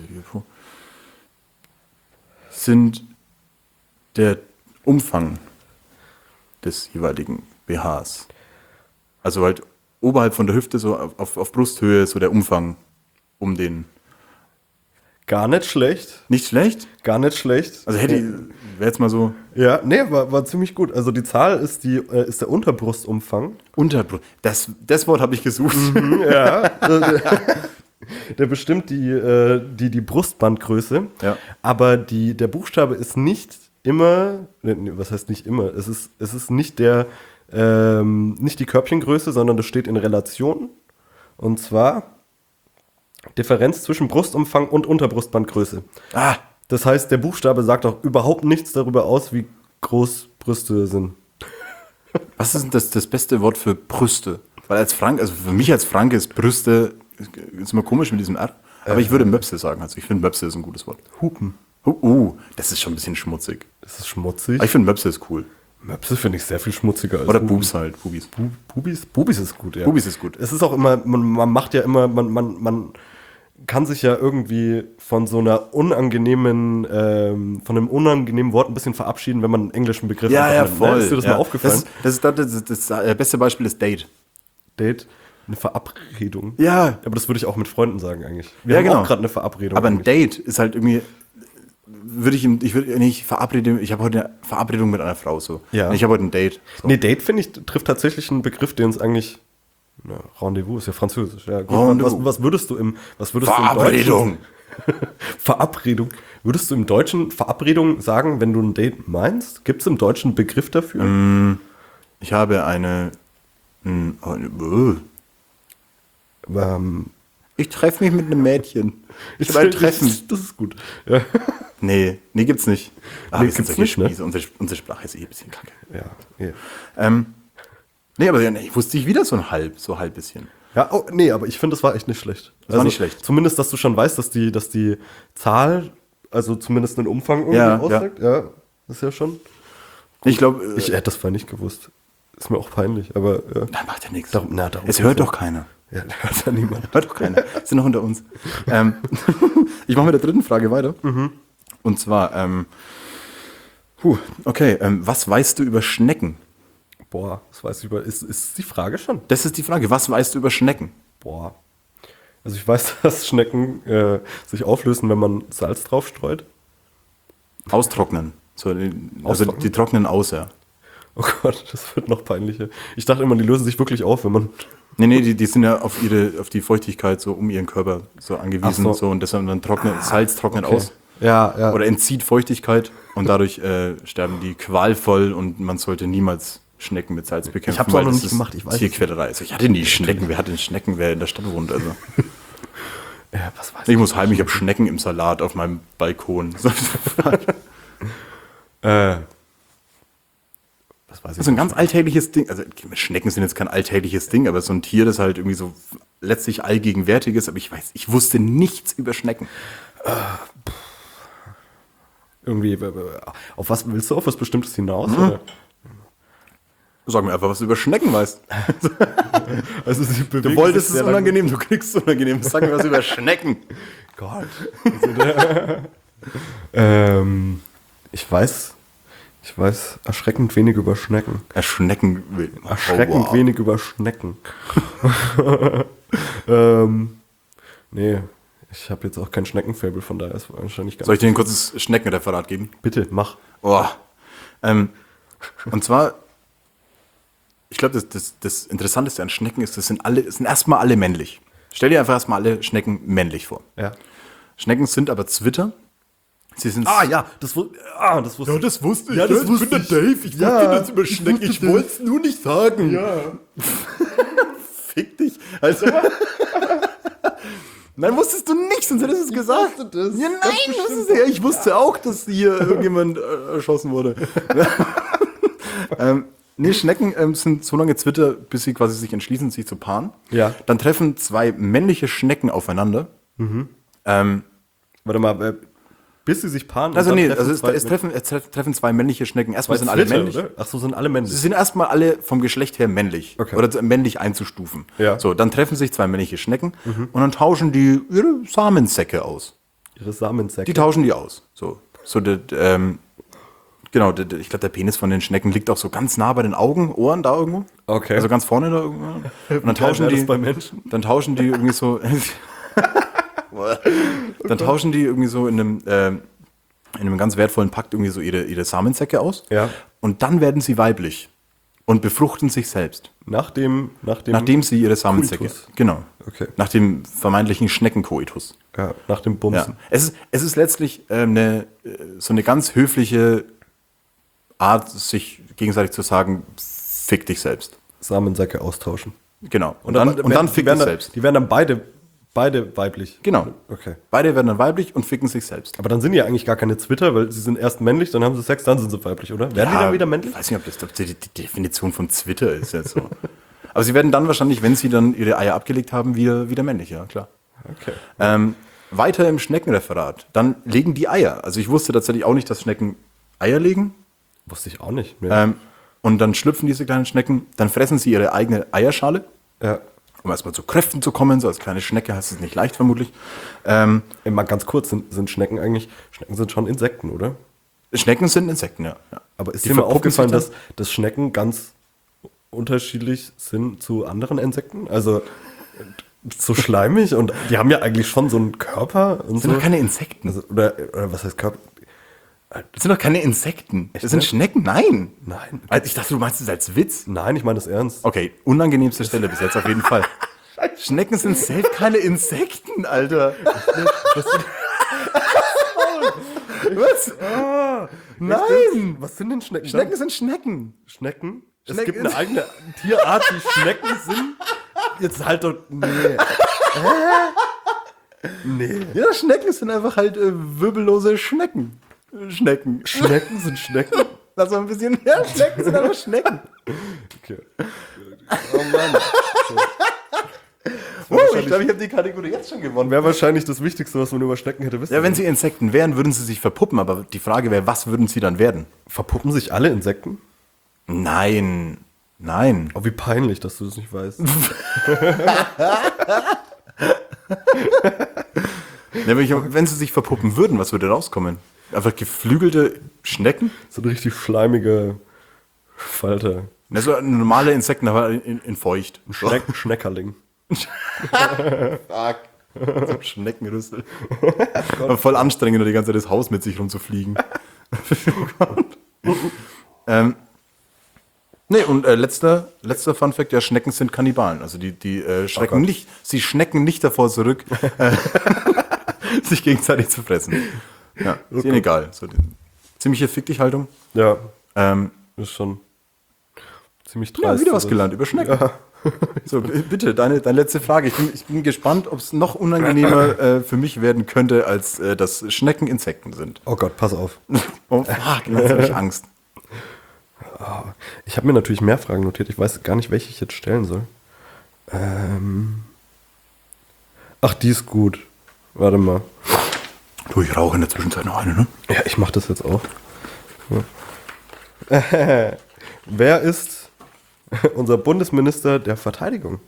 sind der Umfang des jeweiligen BHs. Also halt oberhalb von der Hüfte, so auf Brusthöhe, so der Umfang um den. Gar nicht schlecht. Nicht schlecht? Gar nicht schlecht. Also wäre jetzt mal so Ja, nee, war ziemlich gut. Also die Zahl ist der Unterbrustumfang. Unterbrust. Das Wort habe ich gesucht. Ja. Der bestimmt die Brustbandgröße. Ja. Aber der Buchstabe ist nicht immer, was heißt nicht immer? Es ist nicht nicht die Körbchengröße, sondern das steht in Relation. Und zwar Differenz zwischen Brustumfang und Unterbrustbandgröße. Ah, Das heißt, der Buchstabe sagt auch überhaupt nichts darüber aus, wie groß Brüste sind. was ist denn das beste Wort für Brüste? Weil als Frank, also für mich als Franke ist Brüste, ist immer komisch mit diesem R. Aber ich würde Möpse sagen. Also ich finde Möpse ist ein gutes Wort. Hupen. Das ist schon ein bisschen schmutzig. Das ist schmutzig. Aber ich finde Möpse ist cool. Möpse finde ich sehr viel schmutziger als Oder Hupen. Boobs halt, Bubis. Bubis ist gut, ja. Bubis ist gut. Es ist auch immer, man macht ja immer, man kann sich ja irgendwie von so einer unangenehmen, von einem unangenehmen Wort ein bisschen verabschieden, wenn man einen englischen Begriff einfach nimmt, ne? Ist dir das mal aufgefallen? Das beste Beispiel ist Date. Date, eine Verabredung. Ja. Aber das würde ich auch mit Freunden sagen eigentlich. Wir Ja, haben genau. auch gerade eine Verabredung. Aber ein eigentlich. Date ist halt irgendwie, ich würde nicht verabreden, ich habe heute eine Verabredung mit einer Frau so. Ja. Ich habe heute ein Date. So. Nee, Date, finde ich, trifft tatsächlich einen Begriff, der uns eigentlich. Na, Rendezvous ist ja französisch. Ja, gut. Rendezvous. Was würdest du im Verabredung. Deutschen, Verabredung. Würdest du im Deutschen Verabredung sagen, wenn du ein Date meinst? Gibt es im Deutschen einen Begriff dafür? Ich habe ich treffe mich mit einem Mädchen. Ich will ein Treffen. Das ist gut. Ja, Nee, gibt's nicht. Ah, Nee, wir sind gibt's solche nicht, ne? Spieße. Unsere Sprache ist ein bisschen kacke. ja. Nee, aber ich wusste ich wieder so halb bisschen. Ja, oh, nee, aber ich finde, das war echt nicht schlecht. Das war nicht schlecht. Zumindest, dass du schon weißt, dass die Zahl, also zumindest einen Umfang irgendwie Ja, aussagt. Ja, das ist ja schon. Ich glaube, Ich hätte das vorher nicht gewusst. Ist mir auch peinlich, aber ja. da macht ja nichts. Darum Es geht's hört ja. doch keiner. Ja, hört ja niemand. Hört doch keiner. Sind noch unter uns. Ich mache mit der dritten Frage weiter. Und zwar, was weißt du über Schnecken? Boah, das weiß ich über. Ist die Frage schon? Das ist die Frage. Was weißt du über Schnecken? Boah. Also ich weiß, dass Schnecken sich auflösen, wenn man Salz drauf streut. Austrocknen. So, also Austrocknen? die trocknen aus, ja. Oh Gott, das wird noch peinlicher. Ich dachte immer, die lösen sich wirklich auf, wenn man. Nee, die sind ja auf die Feuchtigkeit so um ihren Körper so angewiesen. Ach so. So, und deshalb dann Salz trocknet Okay. aus. Ja. Oder entzieht Feuchtigkeit und dadurch sterben die qualvoll und man sollte niemals Schnecken mit Salz bekämpfen. Ich hab's auch weil noch das nicht ist gemacht, ich weiß es Tierquälerei. Also ich hatte nie Schnecken. Wer hat denn Schnecken, wer in der Stadt wohnt? Also Ja, was weiß ich muss heim, ich habe Schnecken im Salat auf meinem Balkon. So, Was weiß ich. das ist ein ganz alltägliches Ding. Also Schnecken sind jetzt kein alltägliches Ding, aber so ein Tier, das halt irgendwie so letztlich allgegenwärtig ist. Aber ich wusste nichts über Schnecken. Irgendwie, auf was willst du auf was Bestimmtes hinaus? Oder? Sag mir einfach, was du über Schnecken weißt. Also sie Du bewegen wolltest sich es sehr lang- unangenehm, du kriegst es unangenehm. Sag mir was über Schnecken. Gott. Ich weiß erschreckend wenig über Schnecken. Erschnecken. Erschreckend wenig über Schnecken. Nee, ich habe jetzt auch kein Schneckenfaible, von daher ist wahrscheinlich gar Soll ich dir ein kurzes Schneckenreferat geben? Bitte, mach. Oh. Und zwar, ich glaube, das Interessanteste an Schnecken ist, es sind erstmal alle männlich. Stell dir einfach erstmal alle Schnecken männlich vor. Ja. Schnecken sind aber Zwitter. Sie sind das wusste ich. das wusste Ja, das wusste ich. Dave. Ich Ja, wusste das über Schnecken. Ich wollte es nur nicht sagen. Ja. Fick dich. Also. Nein, wusstest du nicht, sonst hättest du es gesagt. das. Ja, nein, wusstest du ja. Ich wusste auch, dass hier irgendjemand erschossen wurde. Nee, Schnecken sind so lange Zwitter, bis sie quasi sich entschließen, sich zu paaren. Ja. Dann treffen zwei männliche Schnecken aufeinander. Warte mal, bis sie sich paaren. Also und dann nee, also zwei- es treffen zwei männliche Schnecken. Erstmal zwei sind alle Zwitter, männlich. oder? Ach so, sind alle männlich. Sie sind erstmal alle vom Geschlecht her männlich. Okay. Oder männlich einzustufen. Ja. So, dann treffen sich zwei männliche Schnecken und dann tauschen die ihre Samensäcke aus. Ihre Samensäcke. Die tauschen die aus. Genau, ich glaube, der Penis von den Schnecken liegt auch so ganz nah bei den Augen, Ohren da irgendwo. Okay. Also ganz vorne da irgendwo. Und dann tauschen wäre das die bei Menschen? Dann tauschen die irgendwie so. Dann tauschen die irgendwie so in einem ganz wertvollen Pakt irgendwie so ihre Samensäcke aus. Ja. Und dann werden sie weiblich und befruchten sich selbst. Nachdem Nachdem sie ihre Samensäcke. Koitus. Genau. Okay. Nach dem vermeintlichen Schneckenkoitus. Ja, nach dem Ja. Bumsen. Es ist letztlich so eine ganz höfliche Art, sich gegenseitig zu sagen, fick dich selbst. Samensäcke austauschen. Genau. Und dann fick dich selbst. Die werden dann beide weiblich. Genau. Okay. Beide werden dann weiblich und ficken sich selbst. Aber dann sind die ja eigentlich gar keine Zwitter, weil sie sind erst männlich, dann haben sie Sex, dann sind sie weiblich, oder? Werden die dann wieder männlich? Ich weiß nicht, ob das die Definition von Twitter ist jetzt so. Aber sie werden dann wahrscheinlich, wenn sie dann ihre Eier abgelegt haben, wieder männlich, ja klar. Okay. Weiter im Schneckenreferat. Dann legen die Eier. Also ich wusste tatsächlich auch nicht, dass Schnecken Eier legen. Wusste ich auch nicht mehr. Und dann schlüpfen diese kleinen Schnecken, dann fressen sie ihre eigene Eierschale. Ja. Um erstmal zu Kräften zu kommen, so als kleine Schnecke heißt es nicht leicht vermutlich. Mal ganz kurz, sind Schnecken sind schon Insekten, oder? Schnecken sind Insekten, ja. Aber ist Die dir mal verpuppen sich aufgefallen, dann? dass Schnecken ganz unterschiedlich sind zu anderen Insekten? Also so schleimig und die haben ja eigentlich schon so einen Körper und Das sind so. doch keine Insekten. Also, oder was heißt Körper? Das sind doch keine Insekten. Das sind Schnecken? Nein. Nein. Also ich dachte, du meinst es als Witz. Nein, ich meine das ernst. Okay, unangenehmste Stelle bis jetzt auf jeden Fall. Schnecken sind selbst keine Insekten, Alter. Was? Nein! Was sind denn Schnecken? Schnecken sind Schnecken. Schnecken? Es Schnecken- gibt eine eigene Tierart, die Schnecken sind. Jetzt halt doch. Nee. Nee. Ja, Schnecken sind einfach halt wirbellose Schnecken. Schnecken. Schnecken sind Schnecken? Also ein bisschen, ja, Schnecken sind einfach Schnecken. Okay. Oh Mann. Ich glaube, ich habe die Kategorie jetzt schon gewonnen. Wäre wahrscheinlich das Wichtigste, was man über Schnecken hätte wissen Ja, wenn sie Insekten wären, würden sie sich verpuppen, aber die Frage wäre, was würden sie dann werden? Verpuppen sich alle Insekten? Nein. Nein. Oh, wie peinlich, dass du das nicht weißt. Ja, wenn sie sich verpuppen würden, was würde rauskommen? Einfach geflügelte Schnecken? So ein richtig schleimiger Falter. Ja, so normale Insekten, aber in feucht. Schneckerling. Fuck. So Schneckenrüssel. Aber voll anstrengend, die ganze Zeit das Haus mit sich rumzufliegen. Nee, und letzter Funfact, ja, Schnecken sind Kannibalen. Also die schrecken nicht, sie schnecken nicht davor zurück, sich gegenseitig zu fressen. Ja, ist ihnen egal. So, ziemliche Fick-dich-Haltung. Ja, ist schon ziemlich dreist. Ja, wieder was gelernt über Schnecken. Ja. So, bitte, deine letzte Frage. Ich bin gespannt, ob es noch unangenehmer für mich werden könnte, als dass Schnecken Insekten sind. Oh Gott, pass auf. Oh, fuck, jetzt habe ich Angst. Ich habe mir natürlich mehr Fragen notiert. Ich weiß gar nicht, welche ich jetzt stellen soll. Ach, die ist gut. Warte mal. Du, ich rauche in der Zwischenzeit noch eine, ne? Ja, ich mache das jetzt auch. Ja. Wer ist unser Bundesminister der Verteidigung?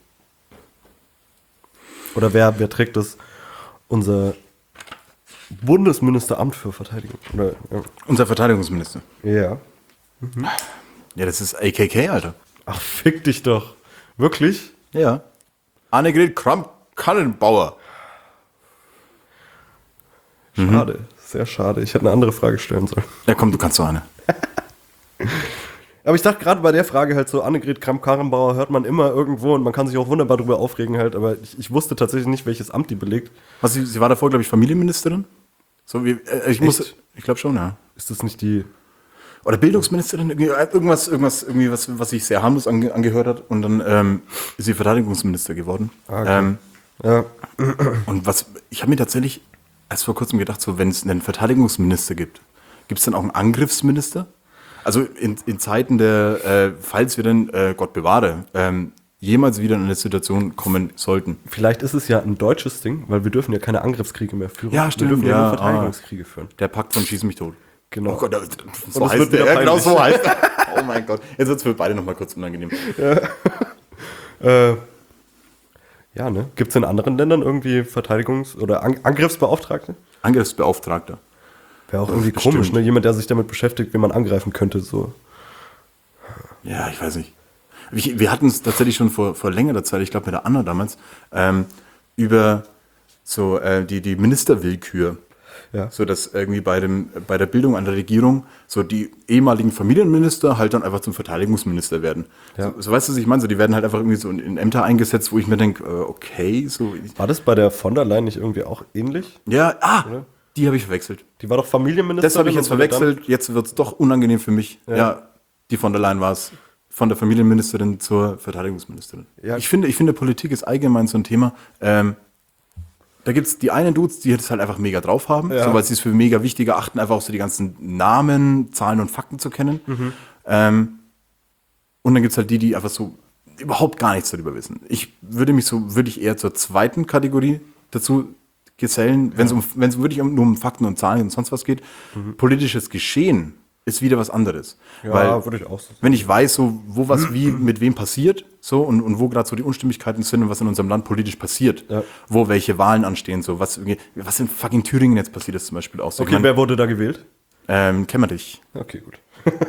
Oder wer trägt das? Unser Bundesministeramt für Verteidigung. Oder, ja. Unser Verteidigungsminister. Ja. Ja, das ist AKK, Alter. Ach, fick dich doch. Wirklich? Ja. Annegret Kramp-Karrenbauer. Schade. Sehr schade. Ich hätte eine andere Frage stellen sollen. Ja, komm, du kannst so eine. Aber ich dachte gerade bei der Frage halt so, Annegret Kramp-Karrenbauer hört man immer irgendwo und man kann sich auch wunderbar drüber aufregen halt, aber ich wusste tatsächlich nicht, welches Amt die belegt. Was, sie war davor, glaube ich, Familienministerin? So wie, ich glaube schon, ja. Ist das nicht die... Oder Bildungsministerin, irgendwas was sich sehr harmlos angehört hat. Und dann ist sie Verteidigungsminister geworden. Okay. Ja. Und ich habe mir tatsächlich erst vor kurzem gedacht, so wenn es einen Verteidigungsminister gibt es dann auch einen Angriffsminister? Also in Zeiten der, falls wir dann, Gott bewahre, jemals wieder in eine Situation kommen sollten. Vielleicht ist es ja ein deutsches Ding, weil wir dürfen ja keine Angriffskriege mehr führen. Ja, stimmt. Wir dürfen ja nur Verteidigungskriege führen. Der Pakt von Schieß mich tot. Genau. Oh Gott, so es heißt wird wieder der. Ja, genau peinlich. so heißt er. Oh mein Gott. Jetzt wird es für beide nochmal kurz unangenehm. Ja, ne? Gibt es in anderen Ländern irgendwie Verteidigungs- oder Angriffsbeauftragte? Angriffsbeauftragter. Wäre auch irgendwie Bestimmt. komisch, ne? Jemand, der sich damit beschäftigt, wie man angreifen könnte, so. Ja, ich weiß nicht. Wir hatten es tatsächlich schon vor längerer Zeit, ich glaube mit der Anna damals, über die Ministerwillkür. Ja. So dass irgendwie bei der Bildung einer Regierung so die ehemaligen Familienminister halt dann einfach zum Verteidigungsminister werden. Ja. So weißt du, was ich meine? So, die werden halt einfach irgendwie so in Ämter eingesetzt, wo ich mir denke, okay, so. War das bei der von der Leyen nicht irgendwie auch ähnlich? Ja, die habe ich verwechselt. Die war doch Familienministerin. Das habe ich jetzt verwechselt. Jetzt wird es doch unangenehm für mich. Ja, die von der Leyen war es. Von der Familienministerin zur Verteidigungsministerin. Ja. Ich finde, Politik ist allgemein so ein Thema. Da gibt es die einen Dudes, die das halt einfach mega drauf haben, so, weil sie es für mega wichtig erachten, einfach auch so die ganzen Namen, Zahlen und Fakten zu kennen. Und dann gibt es halt die einfach so überhaupt gar nichts darüber wissen. Ich würde ich eher zur zweiten Kategorie dazu gesellen, wenn es wirklich nur um Fakten und Zahlen und sonst was geht. Politisches Geschehen ist wieder was anderes. Ja, weil, würde ich auch so. wenn ich weiß, so, wo was wie mit wem passiert, so und wo gerade so die Unstimmigkeiten sind und was in unserem Land politisch passiert, wo welche Wahlen anstehen, so was in fucking Thüringen jetzt passiert ist zum Beispiel auch so. Okay, wer wurde da gewählt? Kemmerich. Okay, gut.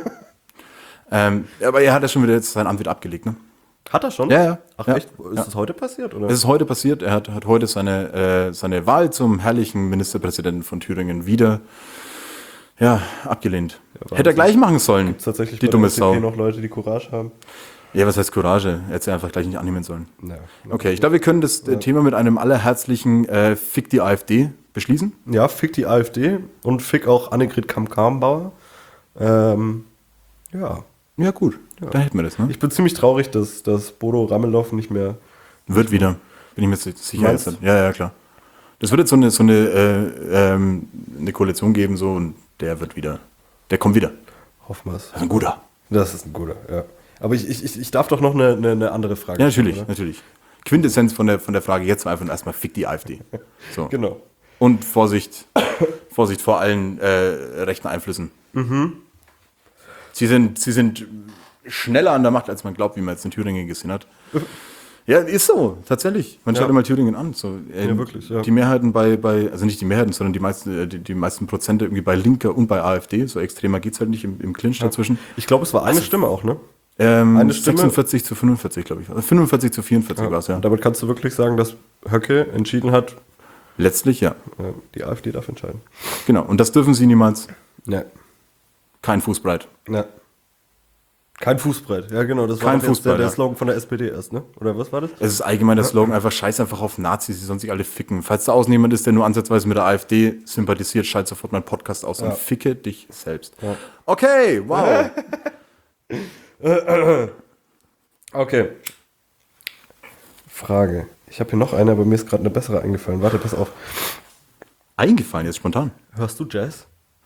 Aber er hat ja schon wieder jetzt sein Amt wieder abgelegt, ne? Hat er schon? Ja. Ach Ja. echt? Ist das heute passiert? Oder? Es ist heute passiert. Er hat heute seine Wahl zum herrlichen Ministerpräsidenten von Thüringen wieder abgelehnt. Hätte er gleich machen sollen. Gibt's tatsächlich die bei dumme der FDP Sau. noch Leute, die Courage haben? Ja, was heißt Courage? Er hätte sie einfach gleich nicht annehmen sollen. Ja. Okay, ich glaube, wir können das Thema mit einem allerherzlichen Fick die AfD beschließen. Ja, fick die AfD und fick auch Annegret Kramp-Karrenbauer. Ja. Ja, gut. Dann hätten wir das, ne? Ich bin ziemlich traurig, dass Bodo Ramelow nicht mehr. Wird wieder. Bin ich mir sicher. Meinst du? Ja, klar. Das wird jetzt eine Koalition geben, so, und der wird wieder. Der kommt wieder. Hoffen wir es. Das ist ein guter. Das ist ein guter, ja. Aber ich darf doch noch eine andere Frage Ja, stellen, natürlich, oder? natürlich. Quintessenz von der Frage jetzt einfach erstmal fick die AfD. So. Genau. Und Vorsicht vor allen rechten Einflüssen. Sie sind schneller an der Macht, als man glaubt, wie man jetzt in Thüringen gesehen hat. Ja, ist so, tatsächlich. Man schaut mal Thüringen an. So, Ja, wirklich, ja. Die Mehrheiten also nicht die Mehrheiten, sondern die meisten Prozente irgendwie bei Linker und bei AfD. So extremer geht es halt nicht im Clinch dazwischen. Ich glaube, es war eine Stimme auch, ne? Eine Stimme- 46 zu 45, glaube ich. Also 45 zu 44 war es, ja. Und damit kannst du wirklich sagen, dass Höcke entschieden hat, Letztlich, ja. die AfD darf entscheiden. Genau. Und das dürfen sie niemals. Ja. Kein Fußbreit. Ja. Kein Fußbreit. Ja, genau. Das Kein war doch jetzt Fußbreit, der ja. Slogan von der SPD erst, ne? Oder was war das? Es ist allgemein der Slogan, einfach scheiß einfach auf Nazis, die sollen sich alle ficken. Falls da außen jemand ist, der nur ansatzweise mit der AfD sympathisiert, schalt sofort meinen Podcast aus und ficke dich selbst. Ja. Okay, wow. Okay. Frage. Ich habe hier noch eine, aber mir ist gerade eine bessere eingefallen. Warte, pass auf. Eingefallen jetzt spontan. Hörst du Jazz?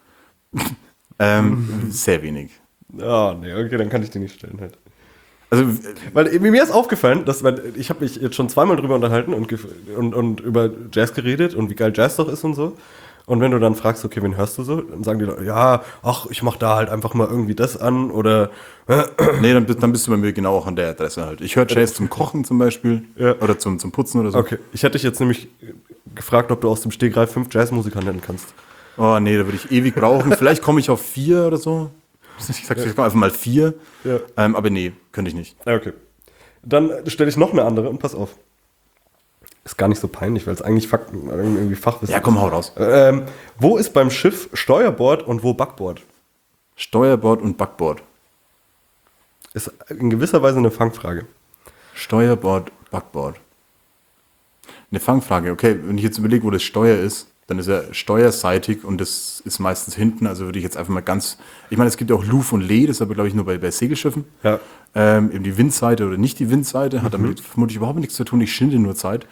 Sehr wenig. Ah, nee, okay, dann kann ich die nicht stellen halt. Also, Weil mir ist aufgefallen, ich habe mich jetzt schon zweimal drüber unterhalten und über Jazz geredet und wie geil Jazz doch ist und so. Und wenn du dann fragst, okay, wen hörst du so? Dann sagen die Leute, ja, ach, ich mach da halt einfach mal irgendwie das an oder nee, dann bist du bei mir genau auch an der Adresse halt. Ich höre Jazz zum Kochen zum Beispiel oder zum Putzen oder so. Okay, ich hätte dich jetzt nämlich gefragt, ob du aus dem Stegreif 5 Jazzmusiker nennen kannst. Oh nee, da würde ich ewig brauchen. Vielleicht komme ich auf 4 oder so. Ich sag einfach mal 4. Ja. Aber nee, könnte ich nicht. Okay. Dann stelle ich noch eine andere und pass auf. Ist gar nicht so peinlich, weil es eigentlich Fakten, irgendwie Fachwissen Ja, komm, hau raus. ist. Wo ist beim Schiff Steuerbord und wo Backbord? Steuerbord und Backbord. Ist in gewisser Weise eine Fangfrage. Steuerbord, Backbord. Eine Fangfrage. Okay, wenn ich jetzt überlege, wo das Steuer ist, dann ist er steuerseitig und das ist meistens hinten. Also würde ich jetzt einfach mal ich meine, es gibt ja auch Luf und Lee, das ist aber, glaube ich, nur bei Segelschiffen. Ja. Eben die Windseite oder nicht die Windseite, hat damit vermutlich überhaupt nichts zu tun. Ich schinde nur Zeit.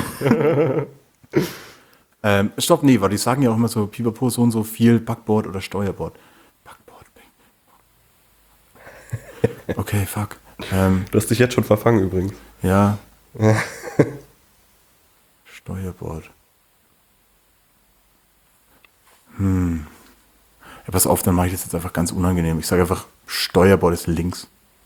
Ja. Stopp, nee, weil die sagen ja auch immer so, pipapo, so und so viel, Backbord oder Steuerbord. Backbord. Okay, fuck. Du hast dich jetzt schon verfangen übrigens. Ja. Steuerbord. Ja, pass auf, dann mache ich das jetzt einfach ganz unangenehm. Ich sage einfach, Steuerbord ist links.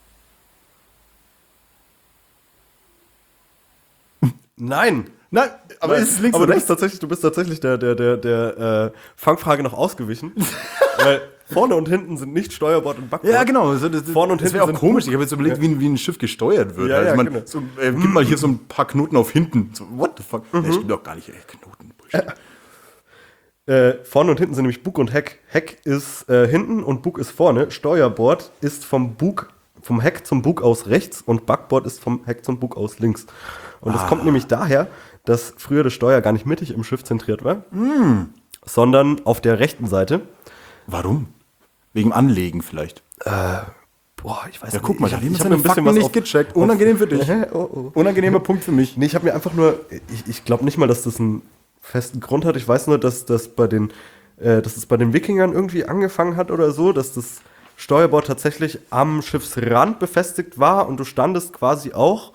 Nein! Nein, aber ist es links aber oder du rechts? bist tatsächlich der Fangfrage noch ausgewichen. Weil Vorne und hinten sind nicht Steuerbord und Backbord. Ja, genau. Das Vorne und das hinten wäre auch sind komisch. Bug. Ich habe jetzt überlegt, wie ein Schiff gesteuert wird. Ja, also ja, man, genau. so, gib mal hier so ein paar Knoten auf hinten. So, what the fuck? Das stimmt doch gar nicht. Ey, Knoten, Bullshit. Vorne und hinten sind nämlich Bug und Heck. Heck ist hinten und Bug ist vorne. Steuerbord ist vom Heck zum Bug aus rechts und Backbord ist vom Heck zum Bug aus links. Und das kommt nämlich daher, dass früher das Steuer gar nicht mittig im Schiff zentriert war, sondern auf der rechten Seite. Warum? Wegen Anlegen vielleicht. Ich weiß Ja, guck mal, da haben wir hab seine Fakten nicht gecheckt. Unangenehm für dich. Unangenehmer Punkt für mich. Nee, ich habe mir einfach nur, ich glaube nicht mal, dass das einen festen Grund hat. Ich weiß nur, dass es bei den Wikingern irgendwie angefangen hat oder so, dass das Steuerbord tatsächlich am Schiffsrand befestigt war und du standest quasi auch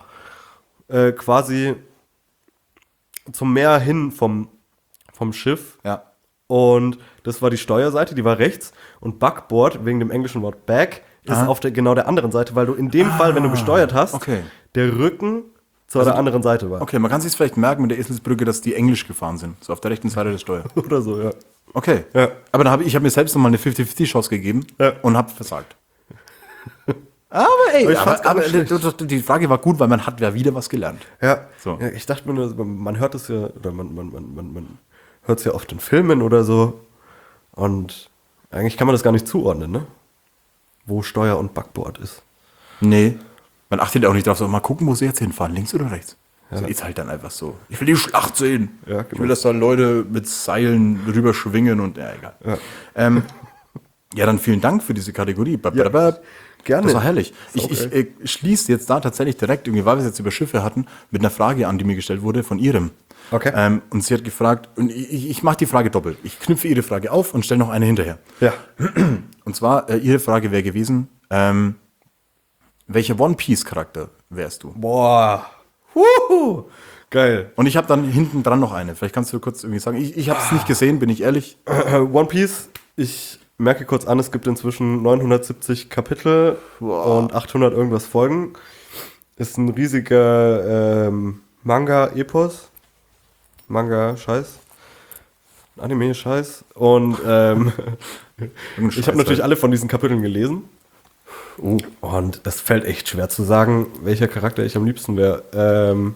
zum Meer hin vom Schiff. Ja. Und das war die Steuerseite, die war rechts. Und Backboard, wegen dem englischen Wort back, ist auf genau der anderen Seite, weil du in dem Fall, wenn du gesteuert hast, okay. der Rücken zu der anderen Seite war. Okay, man kann sich vielleicht merken mit der Eselsbrücke, dass die englisch gefahren sind. So auf der rechten Seite der Steuer. Oder so, ja. Okay. Ja. Aber dann ich hab mir selbst nochmal eine 50-50-Chance gegeben und habe versagt. Aber ey, ich fand's gar nicht schlecht. die Frage war gut, weil man hat ja wieder was gelernt. Ja, So. ja, ich dachte mir nur, man hört es ja, oder man hört es ja oft in Filmen oder so. Und eigentlich kann man das gar nicht zuordnen, ne? Wo Steuer und Backbord ist. Nee. Man achtet auch nicht drauf, so mal gucken, wo sie jetzt hinfahren, links oder rechts. So ist halt dann einfach so. Ich will die Schlacht sehen. Ja, genau. Ich will, dass da Leute mit Seilen rüber schwingen und ja, egal. Ja. Ja, dann vielen Dank für diese Kategorie. Gerne. Das war herrlich. Ist auch Ich schließe jetzt da tatsächlich direkt, irgendwie, weil wir es jetzt über Schiffe hatten, mit einer Frage an, die mir gestellt wurde von ihrem. Okay. Und sie hat gefragt, und ich mache die Frage doppelt. Ich knüpfe ihre Frage auf und stelle noch eine hinterher. Ja. Und zwar, ihre Frage wäre gewesen, welcher One-Piece-Charakter wärst du? Boah. Geil. Und ich habe dann hinten dran noch eine. Vielleicht kannst du kurz irgendwie sagen, ich habe es nicht gesehen, bin ich ehrlich. One Piece, ich merke kurz an, es gibt inzwischen 970 Kapitel und 800 irgendwas Folgen. Ist ein riesiger Manga-Epos. Manga-Scheiß. Anime-Scheiß. Und ich habe natürlich alle von diesen Kapiteln gelesen. Und es fällt echt schwer zu sagen, welcher Charakter ich am liebsten wäre.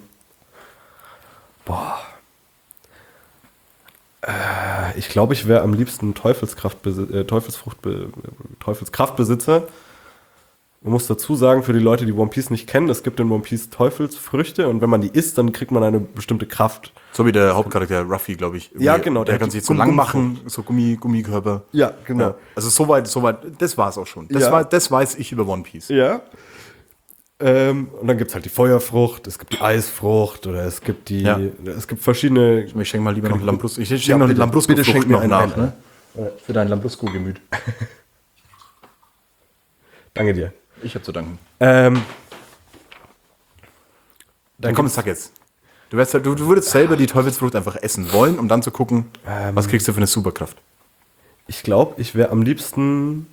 Ich glaube, ich wäre am liebsten Teufelskraftbesitzer. Man muss dazu sagen, für die Leute, die One Piece nicht kennen, es gibt in One Piece Teufelsfrüchte und wenn man die isst, dann kriegt man eine bestimmte Kraft. So wie der Hauptcharakter Ruffy, glaube ich. Ja, genau. Der kann sich so lang machen, so Gummikörper. Ja, genau. Ja. Also soweit, das war es auch schon. Das weiß ich über One Piece. Ja. Und dann gibt es halt die Feuerfrucht, es gibt die Eisfrucht oder es gibt es gibt verschiedene. Ich schenke mal lieber noch Lambrusco. Ich schenke noch die Lambrusco-Frucht schenk mir noch einen nach. ein. Ne? Für dein Lambrusco-Gemüt. Danke dir. Ich habe zu danken. Dann Komm, sag jetzt. Du würdest selber die Teufelsfrucht einfach essen wollen, um dann zu gucken, was kriegst du für eine Superkraft. Ich glaube, ich wäre am liebsten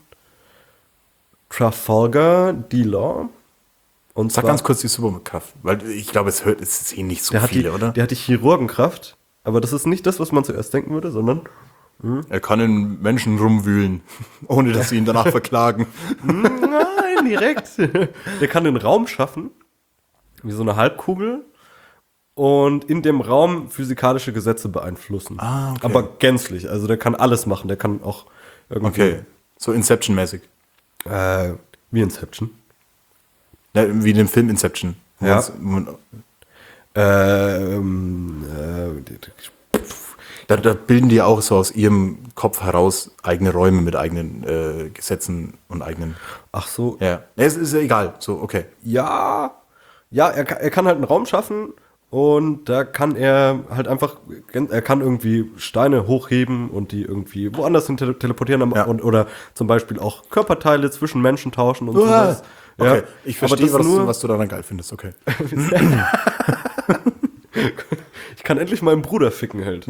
Trafalgar D-Law. Und Sag zwar- ganz kurz die Superkraft, weil ich glaube, es sehen nicht so viele, oder? Der hat die Chirurgenkraft, aber das ist nicht das, was man zuerst denken würde, sondern Er kann in Menschen rumwühlen, ohne dass sie ihn danach verklagen. nein, direkt. Der kann den Raum schaffen, wie so eine Halbkugel, und in dem Raum physikalische Gesetze beeinflussen. Ah, okay. Aber gänzlich, also der kann alles machen, der kann auch irgendwie... Okay, so Inception-mäßig. Wie Inception. Ja, wie in dem Film Inception. Ja. Da bilden die auch so aus ihrem Kopf heraus eigene Räume mit eigenen Gesetzen und eigenen... Ach so. Ja, es ist ja egal. So, okay. Ja, er kann halt einen Raum schaffen und da kann er halt einfach, er kann irgendwie Steine hochheben und die irgendwie woanders hin teleportieren Ja. oder zum Beispiel auch Körperteile zwischen Menschen tauschen und sowas. Okay, Ja, ich aber verstehe, das was du daran geil findest, okay. Ich kann endlich meinen Bruder ficken halt.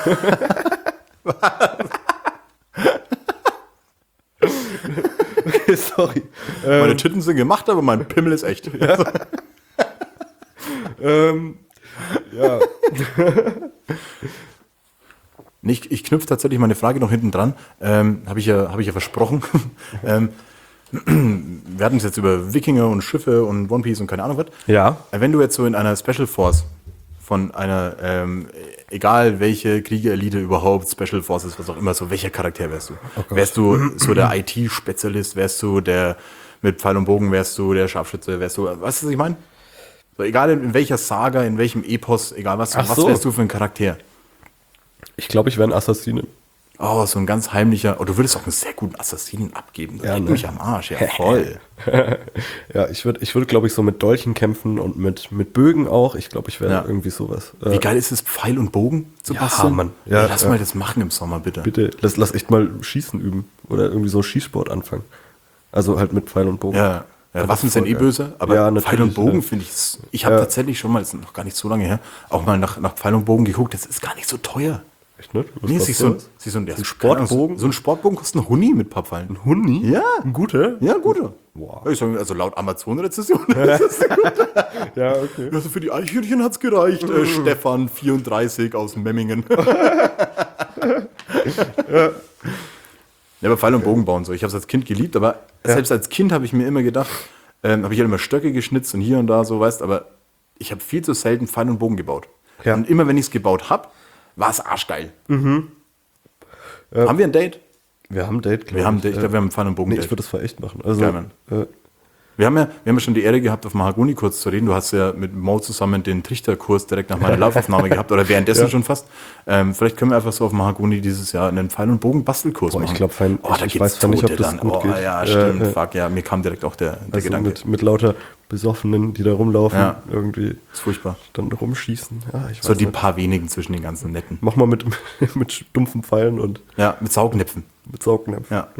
Okay, sorry. Meine Titten sind gemacht, aber mein Pimmel ist echt. Ja. Nee, Nee, ich knüpfe tatsächlich meine Frage noch hinten dran. Habe ich ja versprochen. Wir hatten es jetzt über Wikinger und Schiffe und One Piece und keine Ahnung was. Ja. Wenn du jetzt so in einer Special Force von einer, egal welche Kriegerelite überhaupt, Special Forces, was auch immer, so welcher Charakter wärst du? Wärst du so der IT-Spezialist, wärst du der mit Pfeil und Bogen, wärst du der Scharfschütze, wärst du, weißt du, was ich meine? So, egal in welcher Saga, in welchem Epos, egal was wärst du für ein Charakter? Ich glaube, ich wäre ein Assassine. Oh, so ein ganz heimlicher, du würdest auch einen sehr guten Assassinen abgeben. Das liegt mich am Arsch, ja voll. Ja, ich würd, glaube ich, so mit Dolchen kämpfen und mit Bögen auch. Ich glaube, ich wäre irgendwie sowas. Wie geil ist es, Pfeil und Bogen zu basteln? Mann. Ja, lass mal das machen im Sommer, bitte. Bitte, lass echt mal Schießen üben. Oder irgendwie so Schießsport anfangen. Also halt mit Pfeil und Bogen. Ja, Waffen sind böse, aber ja, Pfeil und Bogen ja. finde ich habe tatsächlich schon mal, das ist noch gar nicht so lange her, auch mal nach Pfeil und Bogen geguckt, das ist gar nicht so teuer. Echt nicht? Was Nee, kostet so das? ein Sportbogen? So ein Sportbogen kostet einen Huni mit ein paar Pfeilen. Ein Huni? Ja. Ein guter? Ja, ein guter. Wow. Ich sag, also laut Amazon-Rezession. Das ist ein guter. Ja, okay. Also für die Eichhörnchen hat's gereicht. Stefan, 34 aus Memmingen. Ja, aber Pfeil und Bogen bauen so. Ich habe es als Kind geliebt, aber selbst als Kind habe ich mir immer gedacht, habe ich halt immer Stöcke geschnitzt und hier und da so, weißt, aber ich habe viel zu selten Pfeil und Bogen gebaut. Ja. Und immer wenn ich es gebaut habe, war es arschgeil. Haben wir ein Date? Wir haben ein Date, glaube Ich glaube, wir haben ein Pfeil und Bogen Nee, Date. ich würde das für echt machen. Also, Geil, Mann. Wir haben ja schon die Ehre gehabt, auf Mahagoni kurz zu reden. Du hast ja mit Mo zusammen den Trichterkurs direkt nach meiner Live-Aufnahme gehabt oder währenddessen schon fast. Vielleicht können wir einfach so auf Mahagoni dieses Jahr einen Pfeil- und Bogen-Bastelkurs machen. ich glaube, ich weiß zwar nicht, ob das gut geht. Ja, stimmt. Fuck, ja, mir kam direkt auch der Also Gedanke. mit lauter Besoffenen, die da rumlaufen, Ja. irgendwie Das ist furchtbar. dann rumschießen. Ja, ich weiß So die nicht. paar wenigen zwischen den ganzen Netten. Mach mal mit dumpfen Pfeilen und Ja, mit Saugnäpfen. mit Saugnäpfen. Ja.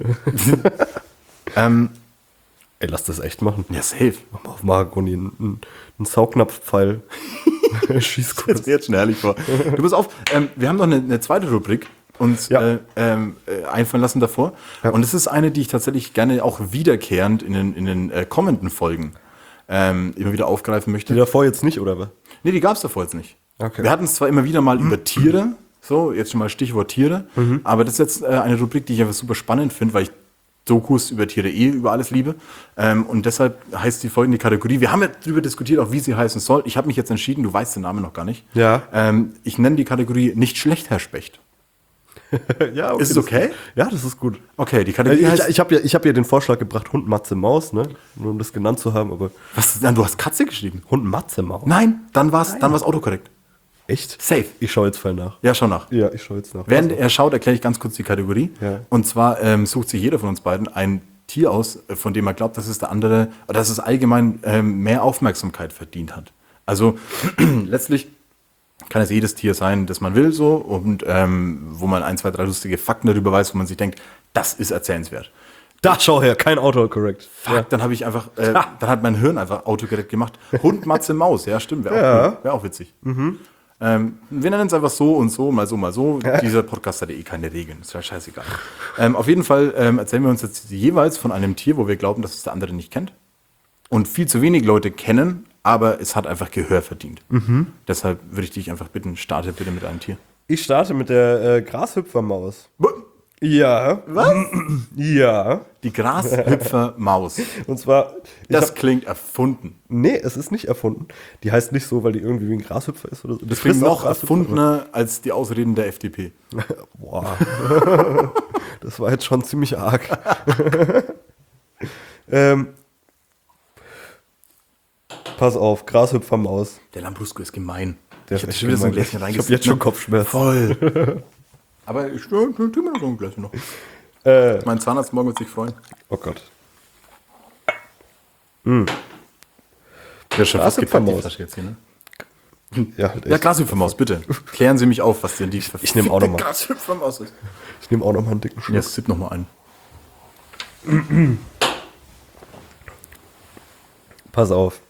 Ey, lass das echt machen. Ja, safe. Mach mal auf Mahagoni einen Saugnapfpfeil. Schießkurs. Das mir jetzt schon herrlich vor. Du pass auf, wir haben noch eine zweite Rubrik uns Ja. einfallen lassen davor. Ja. Und es ist eine, die ich tatsächlich gerne auch wiederkehrend in den kommenden Folgen immer wieder aufgreifen möchte. Die davor jetzt nicht, oder was? Nee, die gab es davor jetzt nicht. Okay. Wir hatten es zwar immer wieder mal über Tiere, so, jetzt schon mal Stichwort Tiere, aber das ist jetzt eine Rubrik, die ich einfach super spannend finde, weil ich Dokus über Tiere über alles liebe. Und deshalb heißt die folgende Kategorie. Wir haben ja darüber diskutiert, auch wie sie heißen soll. Ich habe mich jetzt entschieden, du weißt den Namen noch gar nicht. Ja. Ich nenne die Kategorie nicht schlecht, Herr Specht. Ja, Ist es okay? Ja, das ist gut. Okay, die Kategorie heißt... Ich hab ja den Vorschlag gebracht, Hund, Matze, Maus, ne? Nur um das genannt zu haben, aber Was? Nein, du hast Katze geschrieben. Hund, Matze, Maus. Nein, dann war's autokorrekt. Echt? Safe. Ich schaue jetzt voll nach. Ja, schau nach. Ja, ich schaue jetzt nach. Während er schaut, erkläre ich ganz kurz die Kategorie. Ja. Und zwar sucht sich jeder von uns beiden ein Tier aus, von dem er glaubt, dass es der andere, oder dass es allgemein mehr Aufmerksamkeit verdient hat. Also letztlich kann es jedes Tier sein, das man will, so, und wo man 1, 2, 3 lustige Fakten darüber weiß, wo man sich denkt, das ist erzählenswert. Da, schau her, kein Autocorrect. Fuck, dann habe ich einfach, dann hat mein Hirn einfach autokorrekt gemacht. Hund, Matze, Maus, ja, stimmt, wäre auch witzig. Wir nennen es einfach so und so, mal so, mal so. Dieser Podcast hat ja keine Regeln, ist ja scheißegal. Auf jeden Fall erzählen wir uns jetzt jeweils von einem Tier, wo wir glauben, dass es der andere nicht kennt. Und viel zu wenig Leute kennen, aber es hat einfach Gehör verdient. Deshalb würde ich dich einfach bitten, starte bitte mit einem Tier. Ich starte mit der Grashüpfermaus. Ja. Was? Ja. Die Grashüpfermaus. Und zwar. Das klingt erfunden. Nee, es ist nicht erfunden. Die heißt nicht so, weil die irgendwie wie ein Grashüpfer ist oder so. Das klingt noch erfundener als die Ausreden der FDP. Boah. Das war jetzt schon ziemlich arg. Pass auf, Grashüpfermaus. Der Lambrusco ist gemein. Der ich habe ist schon wieder so ein gemein. Gläschen Ich habe jetzt schon Kopfschmerzen. Voll. Aber ich tu mir noch so ein Gläschen noch. Mein Zahnarzt morgen wird sich freuen. Oh Gott. Der schon fast gepackt, die Grashüpfermaus. Flasche jetzt hier, ne? Ja, halt Ja, echt. Grashüpfermaus, bitte. Klären Sie mich auf, was denn die Ich nehm auch noch mal. Grashüpfermaus ist. Ich nehme auch noch mal einen dicken Schluck. Ja, sipp noch mal ein. Pass auf.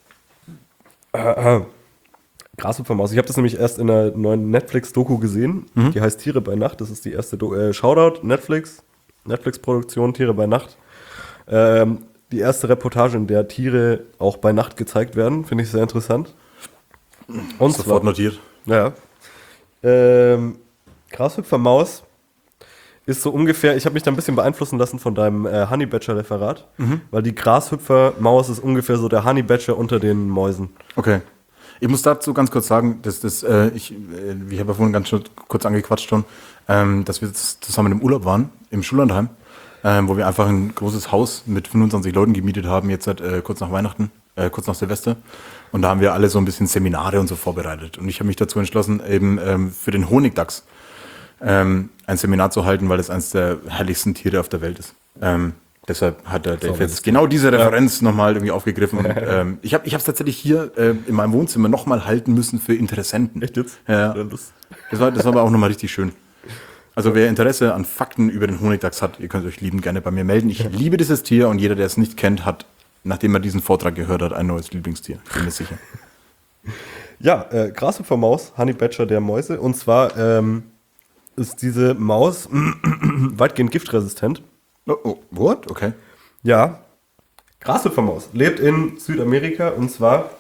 Grashüpfermaus. Ich habe das nämlich erst in einer neuen Netflix-Doku gesehen. Die heißt Tiere bei Nacht. Das ist die erste Shoutout, Netflix. Netflix-Produktion, Tiere bei Nacht. Die erste Reportage, in der Tiere auch bei Nacht gezeigt werden. Finde ich sehr interessant. Und Sofort notiert. Ja. Grashüpfermaus ist so ungefähr, ich habe mich da ein bisschen beeinflussen lassen von deinem Honey Badger-Referat, weil die Grashüpfermaus ist ungefähr so der Honey Badger unter den Mäusen. Okay. Ich muss dazu ganz kurz sagen, dass ich habe ja vorhin ganz kurz angequatscht schon, dass wir zusammen im Urlaub waren, im Schullandheim, wo wir einfach ein großes Haus mit 25 Leuten gemietet haben, jetzt kurz nach Weihnachten, kurz nach Silvester. Und da haben wir alle so ein bisschen Seminare und so vorbereitet. Und ich habe mich dazu entschlossen, eben für den Honigdachs ein Seminar zu halten, weil das eines der herrlichsten Tiere auf der Welt ist. Deshalb hat der Dave jetzt genau diese Referenz nochmal irgendwie aufgegriffen. Und, ich habe es tatsächlich hier in meinem Wohnzimmer nochmal halten müssen für Interessenten. Echt jetzt? Ja. Das war aber auch nochmal richtig schön. Also wer Interesse an Fakten über den Honigdachs hat, ihr könnt euch liebend gerne bei mir melden. Ich liebe dieses Tier und jeder, der es nicht kennt, hat, nachdem er diesen Vortrag gehört hat, ein neues Lieblingstier. Bin mir sicher. Ja, Grashüpfermaus, Honey Badger der Mäuse. Und zwar ist diese Maus weitgehend giftresistent. Oh, what? Okay. Ja, Grashüpfermaus lebt in Südamerika und zwar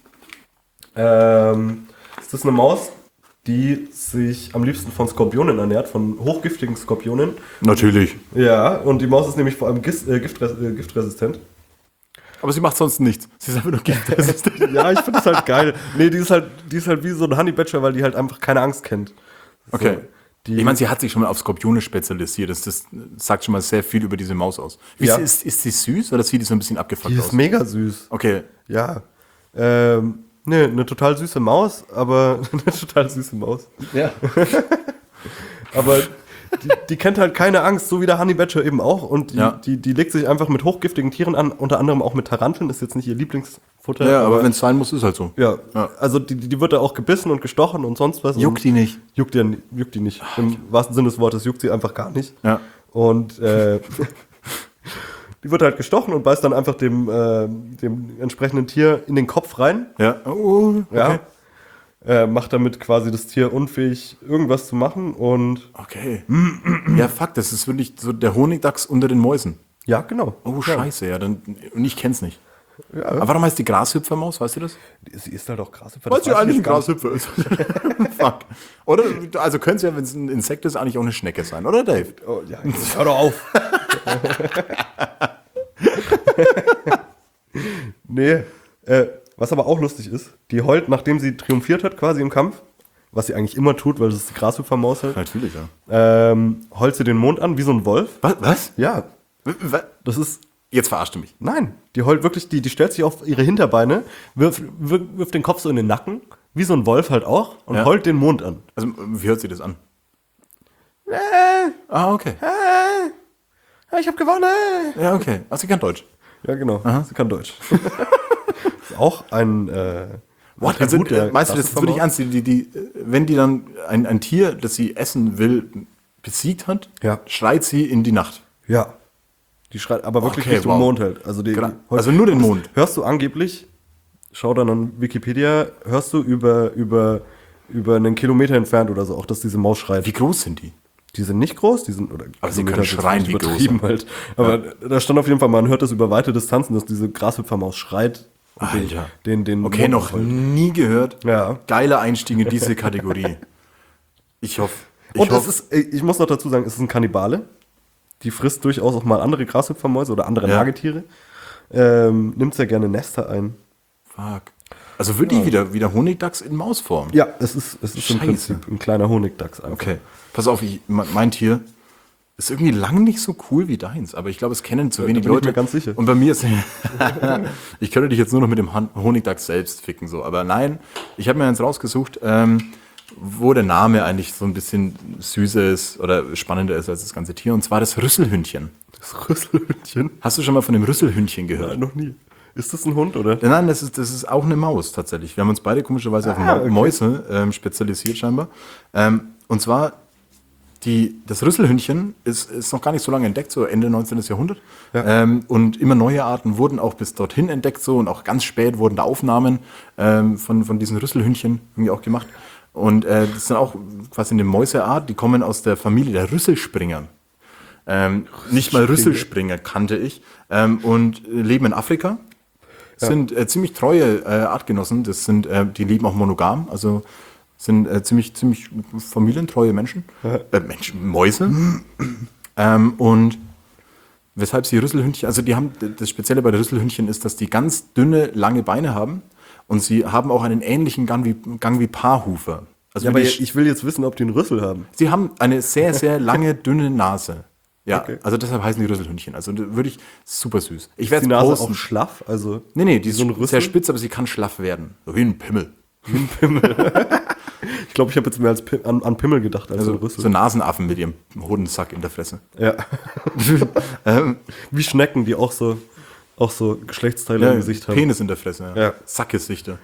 ist das eine Maus, die sich am liebsten von Skorpionen ernährt, von hochgiftigen Skorpionen. Natürlich. Ja, und die Maus ist nämlich vor allem giftresistent. Aber sie macht sonst nichts. Sie ist einfach nur giftresistent. Ja, ich finde das halt geil. Nee, die ist halt wie so ein Honey Badger, weil die halt einfach keine Angst kennt. Okay. So, Ich meine, sie hat sich schon mal auf Skorpione spezialisiert. Das sagt schon mal sehr viel über diese Maus aus. Ja. Ist sie süß oder sieht die so ein bisschen abgefuckt die aus? ist mega süß. Okay. Ja. Nee, eine total süße Maus, aber eine total süße Maus. Ja. Aber die kennt halt keine Angst, so wie der Honey Badger eben auch. Und Ja. die legt sich einfach mit hochgiftigen Tieren an, unter anderem auch mit Taranteln, ist jetzt nicht ihr Lieblingsfutter. Ja, aber wenn es sein muss, ist halt so. ja, Ja. also die wird da auch gebissen und gestochen und sonst was. Juckt die nicht. Juckt die nicht. Im wahrsten Sinne des Wortes juckt sie einfach gar nicht. Ja. Und die wird halt gestochen und beißt dann einfach dem entsprechenden Tier in den Kopf rein. Ja. Oh, okay. Ja. Macht damit quasi das Tier unfähig, irgendwas zu machen. Und Okay. Ja, fuck, das ist wirklich so der Honigdachs unter den Mäusen. ja, genau. Oh, ja. scheiße, ja. Und ich kenn's nicht. Ja. Aber warum heißt die Grashüpfermaus, weißt du das? Sie ist halt auch krass. Weil sie eigentlich ein Grashüpfer ist. Fuck. Oder, also könnte es ja, wenn es ein Insekt ist, eigentlich auch eine Schnecke sein, oder Dave? Oh, ja, jetzt hör doch auf. Nee, was aber auch lustig ist, die heult, nachdem sie triumphiert hat, quasi im Kampf, was sie eigentlich immer tut, weil das ist die Grashüpfermaus halt, Natürlich, ja. heult sie den Mond an, wie so ein Wolf. Was? Ja, Was? das ist, Jetzt verarscht du mich. nein, die heult wirklich, die stellt sich auf ihre Hinterbeine, wirft den Kopf so in den Nacken, wie so ein Wolf halt auch, und Ja. heult den Mond an. Also, wie hört sie das an? Okay. Ich hab gewonnen! Ja, okay. Ach, sie kann Deutsch. Ja, genau, sie kann Deutsch. Ist auch ein What? Also, Attribut der meinst du das jetzt wirklich Grashüpfermaus? ernst? Wenn die dann ein Tier, das sie essen will, besiegt hat, Ja. schreit sie in die Nacht. Ja. Die schreit aber wirklich Okay, Richtung wow. Mond halt. Also, Also nur den Mond. Hörst du angeblich, schau dann an Wikipedia, hörst du über einen Kilometer entfernt oder so auch, dass diese Maus schreit. Wie groß sind die? Die sind nicht groß, die sind, oder Aber sie Kilometer können ist schreien, jetzt wie groß übertrieben sind. halt. Aber da stand auf jeden Fall, man hört das über weite Distanzen, dass diese Grashüpfermaus schreit. Und Alter. Den Okay, Mond noch heult. nie gehört. Ja. Geiler Einstieg in diese Kategorie. Ich hoffe. Ich muss noch dazu sagen, es ist ein Kannibale. Die frisst durchaus auch mal andere Grashüpfermäuse oder andere Ja. Nagetiere. Nimmt sehr gerne Nester ein. Fuck. Also wirklich wieder Honigdachs in Mausform. Ja, es ist im Scheiße. Prinzip ein kleiner Honigdachs einfach. Okay. Pass auf, mein Tier ist irgendwie lang nicht so cool wie deins, aber ich glaube, es kennen zu wenig bin ich Leute. mir ganz sicher. Und bei mir ist ich könnte dich jetzt nur noch mit dem Honigdachs selbst ficken, so. Aber nein, ich habe mir eins rausgesucht, wo der Name eigentlich so ein bisschen süßer ist oder spannender ist als das ganze Tier. Und zwar das Rüsselhündchen. Das Rüsselhündchen? Hast du schon mal von dem Rüsselhündchen gehört? Noch nie. Ist das ein Hund, oder? Nein, das ist auch eine Maus tatsächlich. Wir haben uns beide komischerweise auf okay. Mäuse spezialisiert scheinbar. Und zwar, das Rüsselhündchen ist noch gar nicht so lange entdeckt, so Ende 19. Jahrhundert. Ja. Und immer neue Arten wurden auch bis dorthin entdeckt, so, und auch ganz spät wurden da Aufnahmen von diesen Rüsselhündchen irgendwie auch gemacht. Und das sind auch quasi eine Mäuseart, die kommen aus der Familie der Rüsselspringer. Nicht mal Rüsselspringer kannte ich. Und leben in Afrika. Sind ziemlich treue Artgenossen. Die leben auch monogam. Also Sind ziemlich familientreue Menschen. Mäuse. Und weshalb sie Rüsselhündchen, also die haben, das Spezielle bei den Rüsselhündchen ist, dass die ganz dünne, lange Beine haben und sie haben auch einen ähnlichen Gang wie Paarhufer. Also Ja, aber ich will jetzt wissen, ob die einen Rüssel haben. sie haben eine sehr, sehr lange, dünne Nase. Ja, Okay. also deshalb heißen die Rüsselhündchen. Also würde ich, super süß. Ich Ist werde die es Nase posten. auch schlaff? Also Nee, die ist so ein Rüssel? sehr spitz, aber sie kann schlaff werden. So wie ein Pimmel. Ich glaube, ich habe jetzt mehr als an Pimmel gedacht als an Also Rüssel. so Nasenaffen mit ihrem Hodensack in der Fresse. Ja. Wie Schnecken, die auch so Geschlechtsteile im Gesicht haben. Penis in der Fresse. Ja. Sackgesichter.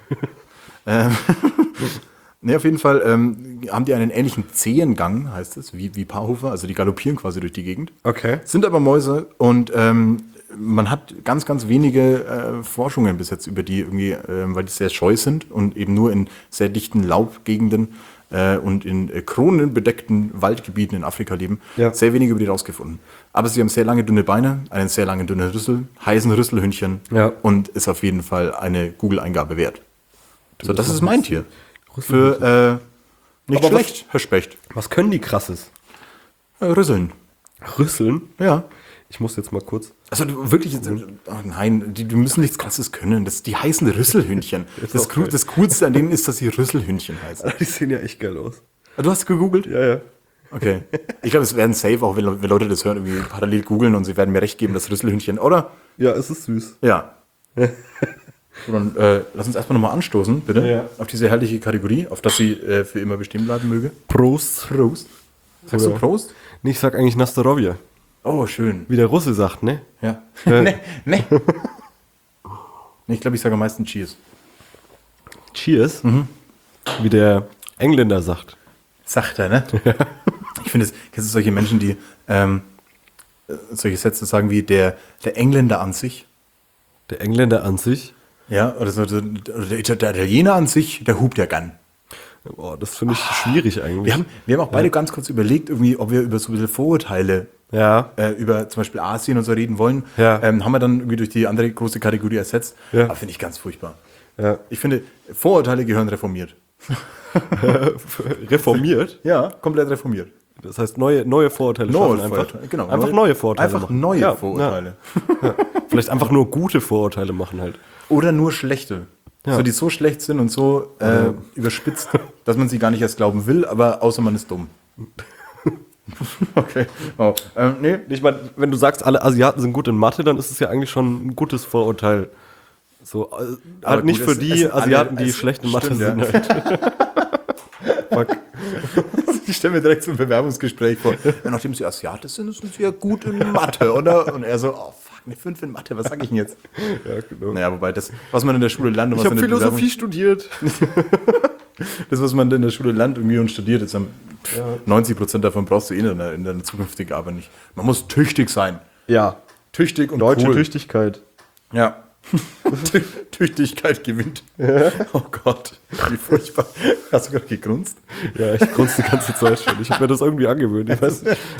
Ne, auf jeden Fall haben die einen ähnlichen Zehengang, heißt es, wie Paarhufer. Also die galoppieren quasi durch die Gegend. Okay. Sind aber Mäuse und man hat ganz, ganz wenige Forschungen bis jetzt über die irgendwie, weil die sehr scheu sind und eben nur in sehr dichten Laubgegenden und in kronenbedeckten Waldgebieten in Afrika leben. Ja. Sehr wenige über die rausgefunden. Aber sie haben sehr lange dünne Beine, einen sehr langen dünnen Rüssel, heißen Rüsselhündchen Ja. und ist auf jeden Fall eine Google-Eingabe wert. So, das ist mein Tier. Für nicht Aber schlecht, Herr Specht. Was können die krasses? Rüsseln. Rüsseln? Ja. Ich muss jetzt mal kurz. Also du, wirklich, oh nein, die müssen nichts Krasses können. Die heißen Rüsselhündchen. Das Coolste an denen ist, dass sie Rüsselhündchen heißen. Die sehen ja echt geil aus. Du hast gegoogelt? Ja. Okay. Ich glaube, es werden safe, auch wenn Leute das hören, irgendwie parallel googeln und sie werden mir recht geben, das Rüsselhündchen, oder? Ja, es ist süß. Ja. So, dann lass uns erstmal nochmal anstoßen, bitte, Ja. auf diese herrliche Kategorie, auf dass sie für immer bestehen bleiben möge. Prost. Prost. Sagst du Oder- Prost? Nee, ich sag eigentlich Nastarovia. Oh, schön. Wie der Russe sagt, ne? Ja. Ja. Nee. Nee, ich glaube, ich sage am meisten Cheers. Cheers. Wie der Engländer sagt. Sagt er, ne? Ich finde, kennst du solche Menschen, die solche Sätze sagen wie der Engländer an sich? Der Engländer an sich. Ja, oder der Italiener an sich, der hupt ja gern. Boah, das finde ich schwierig eigentlich. Wir haben auch beide ganz kurz überlegt, irgendwie, ob wir über so ein bisschen Vorurteile Ja. über zum Beispiel Asien und so reden wollen. Ja. Haben wir dann irgendwie durch die andere große Kategorie ersetzt. Ja. Aber finde ich ganz furchtbar. Ja. Ich finde, Vorurteile gehören reformiert. Reformiert. Ja, komplett reformiert. Das heißt, neue Vorurteile schaffen einfach. Vorurteile, genau. Einfach neue Vorurteile Einfach machen. neue Ja, Vorurteile. Ja. Vielleicht einfach nur gute Vorurteile machen halt. Oder nur schlechte. Ja. So, die so schlecht sind und so überspitzt, dass man sie gar nicht erst glauben will, aber außer man ist dumm. Okay. Oh. Nee. Ich meine, wenn du sagst, alle Asiaten sind gut in Mathe, dann ist es ja eigentlich schon ein gutes Vorurteil. So, halt nicht gut, für die es sind Asiaten, alle- die es schlecht in Mathe stimmt, sind. ja. Halt. Fuck. Ich stelle mir direkt so ein Bewerbungsgespräch vor. Ja, nachdem sie Asiate sind sie ja gut in Mathe, oder? Und er so, oh fuck, eine 5 in Mathe, was sag ich denn jetzt? Ja, genau. Naja, wobei das, was man in der Schule lernt, und Ich was habe in der Philosophie studiert. das, was man in der Schule lernt irgendwie und studiert, ist 90% davon brauchst du in der zukünftigen Arbeit nicht. Man muss tüchtig sein. Ja. Tüchtig und Deutsche cool. Tüchtigkeit. Ja. Tüchtigkeit gewinnt. Oh Gott, wie furchtbar. Hast du gerade gegrunzt? Ja, ich grunze die ganze Zeit schon. Ich habe mir das irgendwie angewöhnt. Ich weiß nicht.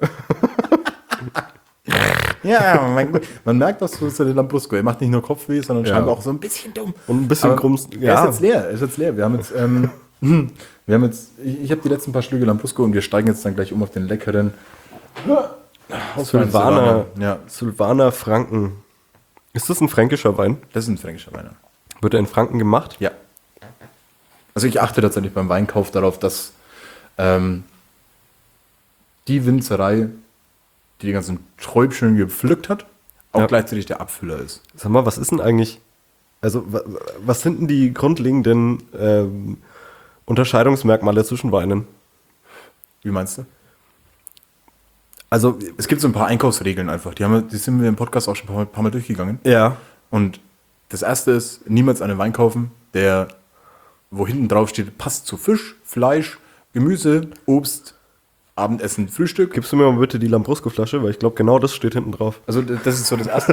Ja, man merkt, dass du den Lambrusco. Er macht nicht nur Kopfweh, sondern Ja. scheinbar auch so ein bisschen dumm. Und ein bisschen Aber grumst. Er ist jetzt leer. Wir haben jetzt, ich habe die letzten paar Schlücke Lambrusco und wir steigen jetzt dann gleich um auf den leckeren Sylvaner. Ja, Sylvaner Franken. Ist das ein fränkischer Wein? das ist ein fränkischer Wein. Wird er in Franken gemacht? Ja. Also ich achte tatsächlich beim Weinkauf darauf, dass die Winzerei, die ganzen Träubchen gepflückt hat, auch Ja. gleichzeitig der Abfüller ist. Sag mal, was ist denn eigentlich, also was sind denn die grundlegenden Unterscheidungsmerkmale zwischen Weinen? Wie meinst du? Also, Es gibt so ein paar Einkaufsregeln einfach. Die sind wir im Podcast auch schon ein paar Mal durchgegangen. ja, Und das erste ist, niemals einen Wein kaufen, wo hinten drauf steht, passt zu Fisch, Fleisch, Gemüse, Obst, Abendessen, Frühstück. gibst du mir mal bitte die Lambrusco-Flasche, weil ich glaube, genau das steht hinten drauf. Also das ist so das Erste.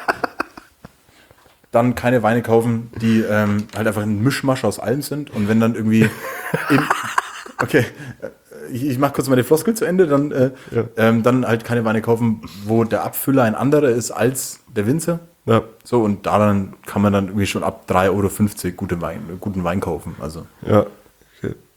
Dann keine Weine kaufen, die halt einfach ein Mischmasch aus allem sind. Und wenn dann irgendwie... okay, ich mache kurz meine Floskel zu Ende. Dann halt keine Weine kaufen, wo der Abfüller ein anderer ist als der Winzer. Ja, So, und daran kann man dann irgendwie schon ab 3,50 € guten Wein kaufen. Also, ja. Okay.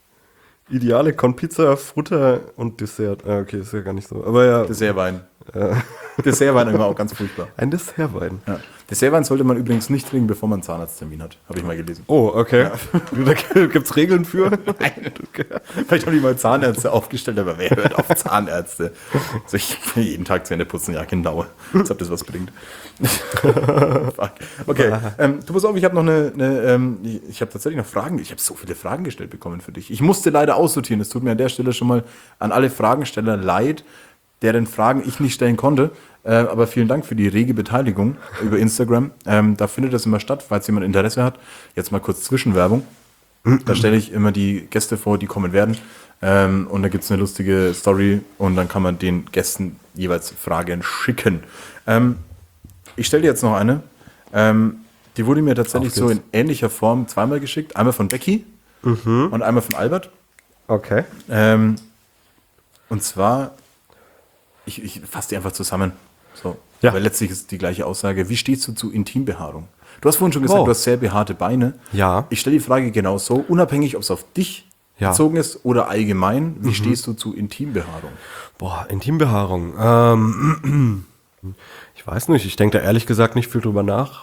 Ideale Cornpizza, Futter und Dessert. Ah, okay, ist ja gar nicht so. Aber ja, Dessertwein. Dessertwein immer auch ganz furchtbar. ein Dessertwein. Ja. Dessertwein sollte man übrigens nicht trinken, bevor man einen Zahnarzttermin hat. Habe ich mal gelesen. Oh, okay. Da gibt's Regeln für? Nein. Vielleicht haben die mal Zahnärzte aufgestellt, aber wer hört auf Zahnärzte? Also ich will jeden Tag Zähne putzen, ja genau. Als ob das was bringt. Fuck. Okay, du pass auf, ich habe noch ich habe tatsächlich noch Fragen. Ich habe so viele Fragen gestellt bekommen für dich. Ich musste leider aussortieren. Es tut mir an der Stelle schon mal an alle Fragensteller leid, deren Fragen ich nicht stellen konnte. Aber vielen Dank für die rege Beteiligung über Instagram. Da findet das immer statt, falls jemand Interesse hat. Jetzt mal kurz Zwischenwerbung. Da stelle ich immer die Gäste vor, die kommen werden. Und da gibt es eine lustige Story und dann kann man den Gästen jeweils Fragen schicken. Ich stelle dir jetzt noch eine. Die wurde mir tatsächlich so in ähnlicher Form zweimal geschickt. Einmal von Becky und einmal von Albert. Okay. Und zwar, ich fasse die einfach zusammen. So. Ja. Weil letztlich ist die gleiche Aussage. Wie stehst du zu Intimbehaarung? Du hast vorhin schon gesagt, du hast sehr behaarte Beine. Ja. Ich stelle die Frage genau so, unabhängig, ob es auf dich bezogen ist oder allgemein. Wie stehst du zu Intimbehaarung? Boah, Intimbehaarung. Ich weiß nicht, ich denke da ehrlich gesagt nicht viel drüber nach.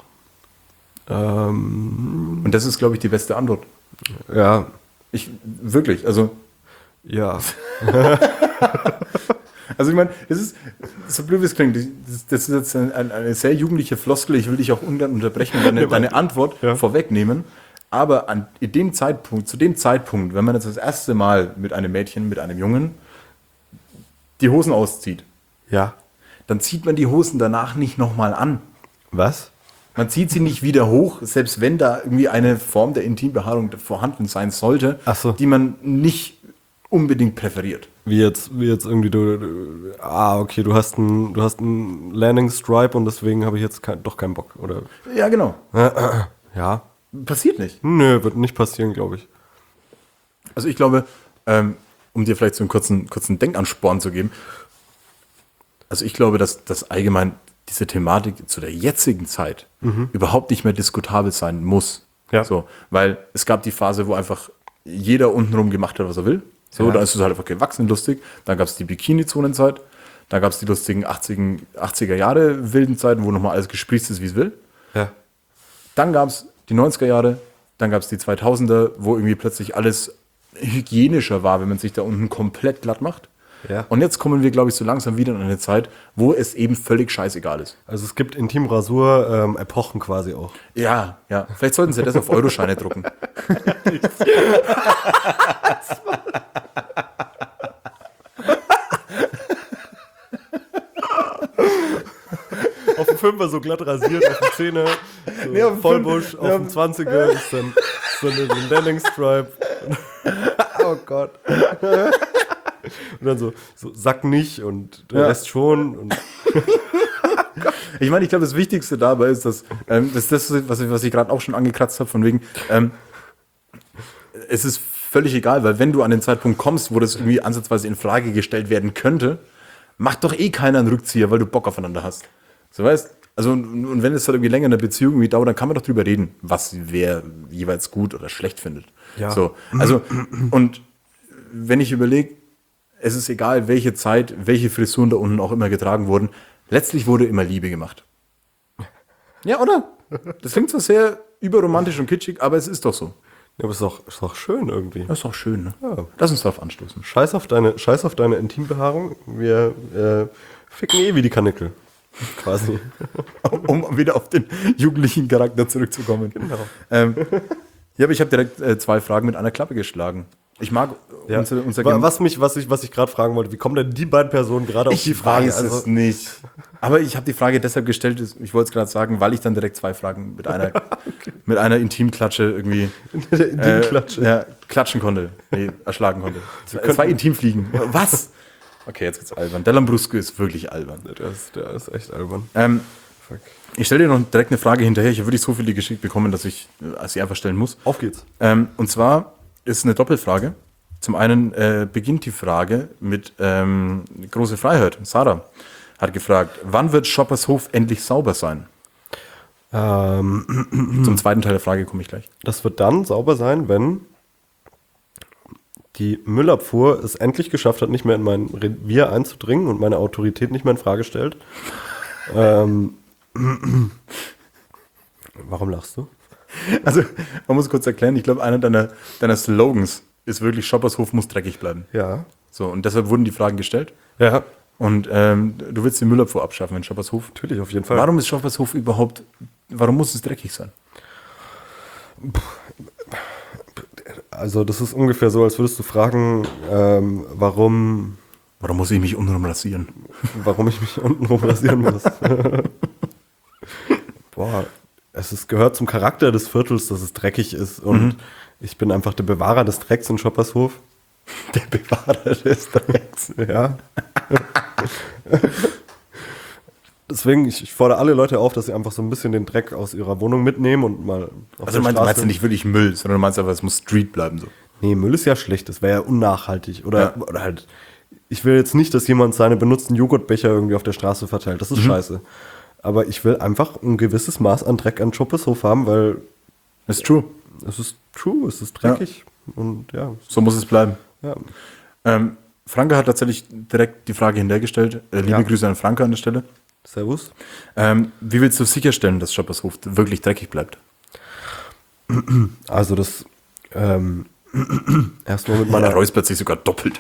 Und das ist, glaube ich, die beste Antwort. Ja. Wirklich, also... Ja. Also ich meine, es ist, so blöd wie es klingt, das ist jetzt eine sehr jugendliche Floskel, ich will dich auch ungern unterbrechen und deine Antwort vorwegnehmen, aber zu dem Zeitpunkt, wenn man jetzt das erste Mal mit einem Mädchen, mit einem Jungen die Hosen auszieht, Ja. dann zieht man die Hosen danach nicht nochmal an. Was? Man zieht sie nicht wieder hoch, selbst wenn da irgendwie eine Form der Intimbehaarung vorhanden sein sollte, Ach so. die man nicht unbedingt präferiert. Wie jetzt irgendwie okay, du hast einen Landing Stripe und deswegen habe ich jetzt doch keinen Bock, oder? Ja, genau. Ja. Passiert nicht. Nö, wird nicht passieren, glaube ich. Also ich glaube, um dir vielleicht so einen kurzen Denkansporn zu geben, also ich glaube, dass das allgemein diese Thematik zu der jetzigen Zeit überhaupt nicht mehr diskutabel sein muss. Ja. So, weil es gab die Phase, wo einfach jeder untenrum gemacht hat, was er will. So, da ist es halt einfach gewachsen, lustig. Dann gab es die Bikini-Zonenzeit. Dann gab es die lustigen 80er Jahre wilden Zeiten, wo nochmal alles gesprießt ist, wie es will. Ja. Dann gab es die 90er Jahre. Dann gab es die 2000er, wo irgendwie plötzlich alles hygienischer war, wenn man sich da unten komplett glatt macht. Ja. Und jetzt kommen wir, glaube ich, so langsam wieder in eine Zeit, wo es eben völlig scheißegal ist. Also es gibt Intimrasur Epochen quasi auch. Ja. Vielleicht sollten sie das auf Euroscheine drucken. Auf dem 5er so glatt rasiert, auf dem 10er, so Nee, auf dem Vollbusch, Fünf- auf dem 20er ist dann so eine Landing Stripe. Oh Gott. Und dann so Sack nicht und der Rest schon. Und Ich meine, ich glaube, das Wichtigste dabei ist, dass das ist, was ich gerade auch schon angekratzt habe, von wegen, es ist völlig egal, weil wenn du an den Zeitpunkt kommst, wo das irgendwie ansatzweise in Frage gestellt werden könnte, macht doch eh keiner einen Rückzieher, weil du Bock aufeinander hast. So weißt, also und wenn es halt irgendwie länger in der Beziehung irgendwie dauert, dann kann man doch drüber reden, was wer jeweils gut oder schlecht findet. Ja. So, also und wenn ich überlege, es ist egal, welche Zeit, welche Frisuren da unten auch immer getragen wurden, letztlich wurde immer Liebe gemacht. Ja, oder? Das klingt zwar sehr überromantisch und kitschig, aber es ist doch so. ja, aber ist doch schön irgendwie. Das ist doch schön, ne? Ja. Lass uns darauf anstoßen. Scheiß auf deine Intimbehaarung. Wir ficken wie die Kanickel. Quasi. Um wieder auf den jugendlichen Charakter zurückzukommen. Genau. Ja, aber ich habe direkt 2 Fragen mit einer Klappe geschlagen. Ich mag Ja. unser Was ich gerade fragen wollte, wie kommen denn die beiden Personen gerade auf die Frage? weiß es nicht. Aber ich habe die Frage deshalb gestellt, ich wollte es gerade sagen, weil ich dann direkt 2 Fragen mit einer Intimklatsche irgendwie der Intimklatsche. klatschen konnte. Nee, erschlagen konnte. 2 Intimfliegen. Was? Okay, jetzt wird's albern. Der Lambrusco ist wirklich albern. Der ist echt albern. Fuck. Ich stelle dir noch direkt eine Frage hinterher. Ich habe wirklich so viele geschickt bekommen, dass ich sie einfach stellen muss. Auf geht's. Und zwar ist eine Doppelfrage. Zum einen beginnt die Frage mit große Freiheit. Sarah hat gefragt, wann wird Schoppershof endlich sauber sein? Zum zweiten Teil der Frage komme ich gleich. Das wird dann sauber sein, wenn die Müllabfuhr es endlich geschafft hat, nicht mehr in mein Revier einzudringen und meine Autorität nicht mehr in Frage stellt. Warum lachst du? Also, man muss kurz erklären, ich glaube, einer deiner Slogans ist wirklich, Schoppershof muss dreckig bleiben. Ja. So, und deshalb wurden die Fragen gestellt. Ja, Und du willst die Müllabfuhr abschaffen in Schoppershof. natürlich, auf jeden Fall. Warum ist Schoppershof überhaupt, warum muss es dreckig sein? Also das ist ungefähr so, als würdest du fragen, warum Warum muss ich mich untenrum rasieren? ich mich untenrum rasieren muss. Boah, gehört zum Charakter des Viertels, dass es dreckig ist. Und ich bin einfach der Bewahrer des Drecks in Schoppershof. Der Bewahrer des Drecks. Ja. Deswegen, ich fordere alle Leute auf, dass sie einfach so ein bisschen den Dreck aus ihrer Wohnung mitnehmen und mal auf Also meinst du nicht wirklich Müll, sondern du meinst einfach, es muss Street bleiben so. Nee, Müll ist ja schlecht, das wäre ja unnachhaltig. Oder halt, ich will jetzt nicht, dass jemand seine benutzten Joghurtbecher irgendwie auf der Straße verteilt. Das ist scheiße. Aber ich will einfach ein gewisses Maß an Dreck an Schoppershof haben, weil Das ist true. es ist true, es ist dreckig. Und ja, So muss es bleiben. ja. Franke hat tatsächlich direkt die Frage hintergestellt. Liebe Ja. Grüße an Franke an der Stelle. Servus. Wie willst du sicherstellen, dass Schoppershof wirklich dreckig bleibt? Also das erstmal mit Man meiner... räuspert sich sogar doppelt.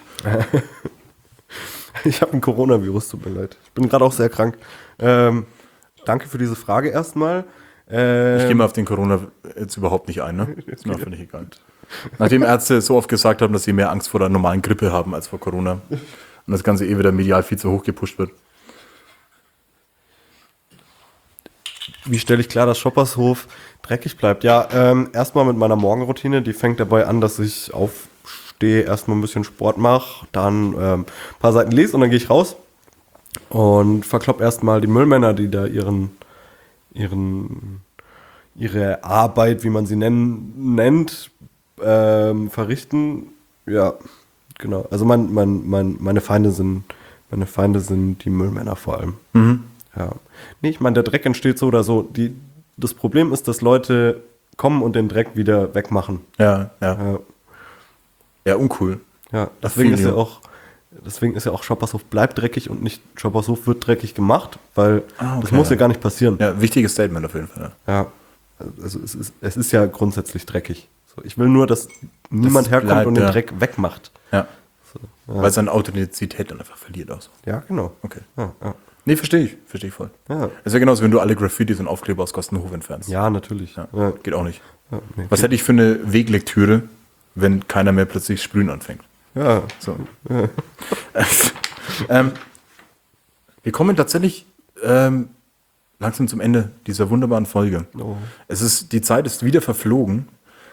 Ich habe ein Coronavirus, tut mir leid. Ich bin gerade auch sehr krank. Danke für diese Frage erstmal. Ich gehe mal auf den Corona jetzt überhaupt nicht ein, ne? Ist mir völlig egal. Nachdem Ärzte so oft gesagt haben, dass sie mehr Angst vor der normalen Grippe haben als vor Corona und das Ganze wieder medial viel zu hoch gepusht wird. Wie stelle ich klar, dass Schoppershof dreckig bleibt? Ja, erstmal mit meiner Morgenroutine. Die fängt dabei an, dass ich aufstehe, erstmal ein bisschen Sport mache, dann ein paar Seiten lese und dann gehe ich raus und verklopp erstmal die Müllmänner, die da ihre Arbeit, wie man sie nennt, verrichten. Ja, genau. Also meine Feinde sind die Müllmänner vor allem. Ja. Nee, ich meine, der Dreck entsteht so oder so. Das Problem ist, dass Leute kommen und den Dreck wieder wegmachen. Ja. Ja, Ja, uncool. ja. Deswegen ist Affiliate. ja auch Schoppershof bleibt dreckig und nicht Schoppershof wird dreckig gemacht, weil Ah, okay. das muss ja gar nicht passieren. Ja, wichtiges Statement auf jeden Fall. Ja. Also es ist ja grundsätzlich dreckig. So, ich will nur, dass niemand es herkommt bleibt, und den ja. Dreck wegmacht. Ja. Weil seine Authentizität dann einfach verliert auch so. Ja, genau. Okay. Ja, ja. Nee, verstehe ich voll. Ja. Es wäre genauso, wenn du alle Graffitis und Aufkleber aus Kostenhof entfernst. Ja, natürlich. Ja, Ja. geht auch nicht. Ja, nee, Was hätte ich für eine Weglektüre, wenn keiner mehr plötzlich sprühen anfängt? ja. So. Wir kommen tatsächlich langsam zum Ende dieser wunderbaren Folge. Oh. Die Zeit ist wieder verflogen.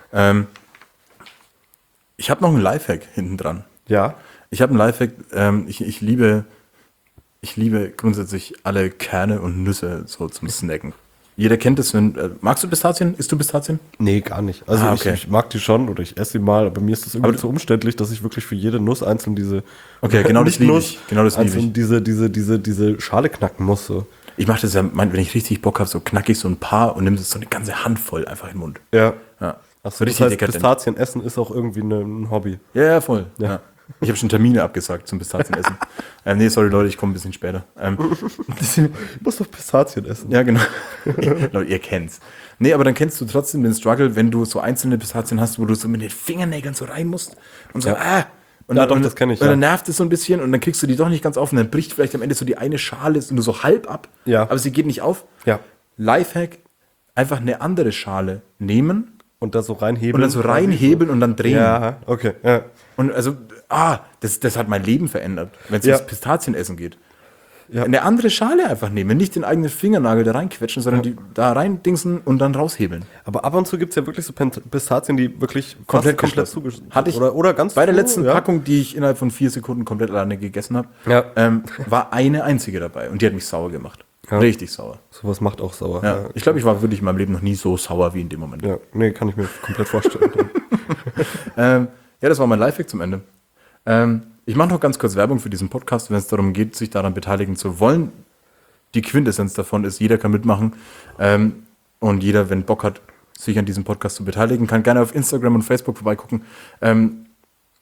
Ich habe noch einen Lifehack hinten dran. Ja. Ich habe einen Lifehack. Ich liebe grundsätzlich alle Kerne und Nüsse so zum Snacken. Jeder kennt es. Magst du Pistazien? Isst du Pistazien? Nee, gar nicht. Also okay. ich mag die schon oder ich esse sie mal, aber mir ist das irgendwie zu umständlich, dass ich wirklich für jede Nuss einzeln diese Okay, genau das nicht liebe Nuss, ich. Genau das liebe einzeln diese Schale knacken muss. So. Ich mache das ja, wenn ich richtig Bock habe, so knack ich so ein paar und nehme so eine ganze Handvoll einfach in den Mund. Ja. Ja. Achso, das heißt, Pistazien essen ist auch irgendwie ein Hobby. Ja, voll. Ja. Ich habe schon Termine abgesagt zum Pistazienessen. Nee, sorry Leute, ich komme ein bisschen später. Du musst doch Pistazien essen. Ja, genau. Leute, ihr kennt's. Nee, aber dann kennst du trotzdem den Struggle, wenn du so einzelne Pistazien hast, wo du so mit den Fingernägeln so rein musst und so, Und Ja, dann, doch, und, das kenn ich, Und ja. dann nervt es so ein bisschen und dann kriegst du die doch nicht ganz auf und dann bricht vielleicht am Ende so die eine Schale nur so halb ab, Ja. aber sie geht nicht auf. Ja. Lifehack, einfach eine andere Schale nehmen Und da so reinhebeln. und dann so reinhebeln und dann drehen. Ja, okay. Ja. Und also, das hat mein Leben verändert, wenn es Ja. ums Pistazienessen geht. Ja. Eine andere Schale einfach nehmen, nicht den eigenen Fingernagel da reinquetschen, sondern die da reindingsen und dann raushebeln. Aber ab und zu gibt es ja wirklich so Pistazien, die wirklich Komplett komplett geschlossen. zugeschnitten Hatte ich oder ganz bei der zu, letzten ja. Packung, die ich innerhalb von 4 Sekunden komplett alleine gegessen habe, Ja. war eine einzige dabei und die hat mich sauer gemacht. Ja. Richtig sauer. Sowas macht auch sauer. Ja. Ich glaube, ich war wirklich in meinem Leben noch nie so sauer wie in dem Moment. Ja, nee, kann ich mir komplett vorstellen. Ja, das war mein Lifehack zum Ende. Ich mache noch ganz kurz Werbung für diesen Podcast, wenn es darum geht, sich daran beteiligen zu wollen. Die Quintessenz davon ist, jeder kann mitmachen. Und jeder, wenn Bock hat, sich an diesem Podcast zu beteiligen, kann gerne auf Instagram und Facebook vorbeigucken.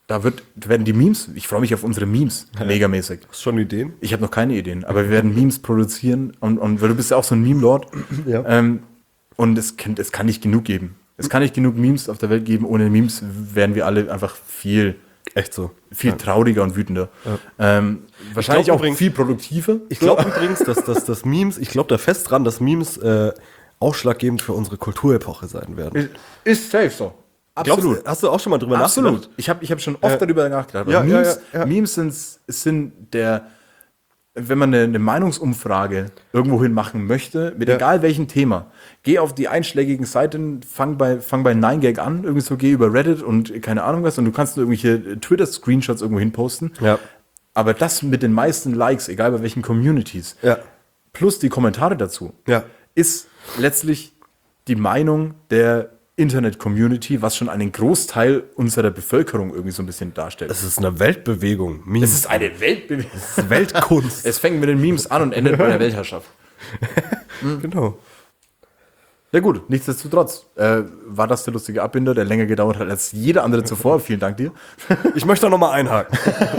werden die Memes, ich freue mich auf unsere Memes, megamäßig. Hast du schon Ideen? Ich habe noch keine Ideen, aber wir werden Memes produzieren und weil du bist ja auch so ein Meme-Lord. Ja. Und es kann nicht genug geben. Es kann nicht genug Memes auf der Welt geben. Ohne Memes wären wir alle einfach viel trauriger und wütender. Wahrscheinlich glaub auch übrigens- viel produktiver. Ich glaube übrigens, dass Memes, ich glaube da fest dran, dass Memes ausschlaggebend für unsere Kulturepoche sein werden. Ist safe so. Absolut. Hast du auch schon mal drüber Absolut. nachgedacht? Ich hab schon oft darüber nachgedacht. Aber ja, Memes, ja, ja. Memes sind wenn man eine Meinungsumfrage irgendwohin machen möchte, mit egal welchem Thema, geh auf die einschlägigen Seiten, fang bei 9gag an, irgendwie so, geh über Reddit und keine Ahnung was und du kannst nur irgendwelche Twitter-Screenshots irgendwo hin posten. Ja. Aber das mit den meisten Likes, egal bei welchen Communities, Ja. plus die Kommentare dazu, Ja. ist letztlich die Meinung der Internet-Community, was schon einen Großteil unserer Bevölkerung irgendwie so ein bisschen darstellt. Es ist eine Weltbewegung. Memes. Es ist eine Weltbewegung. Weltkunst. Es fängt mit den Memes an und endet bei der Weltherrschaft. Genau. Ja gut, nichtsdestotrotz war das der lustige Abbinder, der länger gedauert hat als jeder andere zuvor. Vielen Dank dir. Ich möchte da nochmal einhaken.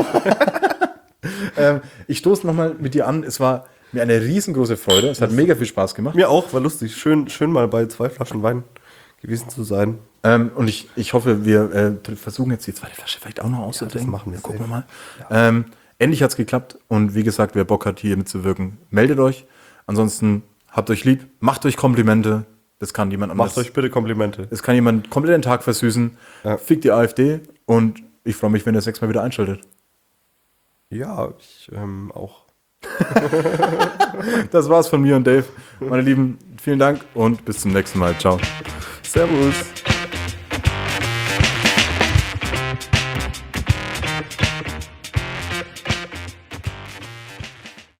Ich stoße nochmal mit dir an. Es war mir eine riesengroße Freude. Es hat mega viel Spaß gemacht. Mir auch, war lustig. Schön mal bei 2 Flaschen Wein gewesen zu sein. Und ich hoffe, wir versuchen jetzt die zweite Flasche vielleicht auch noch auszutrinken. das machen wir Gucken wir safe. mal. Endlich hat es geklappt. Und wie gesagt, wer Bock hat, hier mitzuwirken, meldet euch. Ansonsten habt euch lieb, macht euch Komplimente. Das kann jemand anders. Macht euch bitte Komplimente. Es kann jemand komplett den Tag versüßen. Ja. Fickt die AfD. Und ich freue mich, wenn ihr das nächste Mal wieder einschaltet. Ja, ich auch. Das war's von mir und Dave. Meine Lieben, vielen Dank und bis zum nächsten Mal. Ciao. Servus.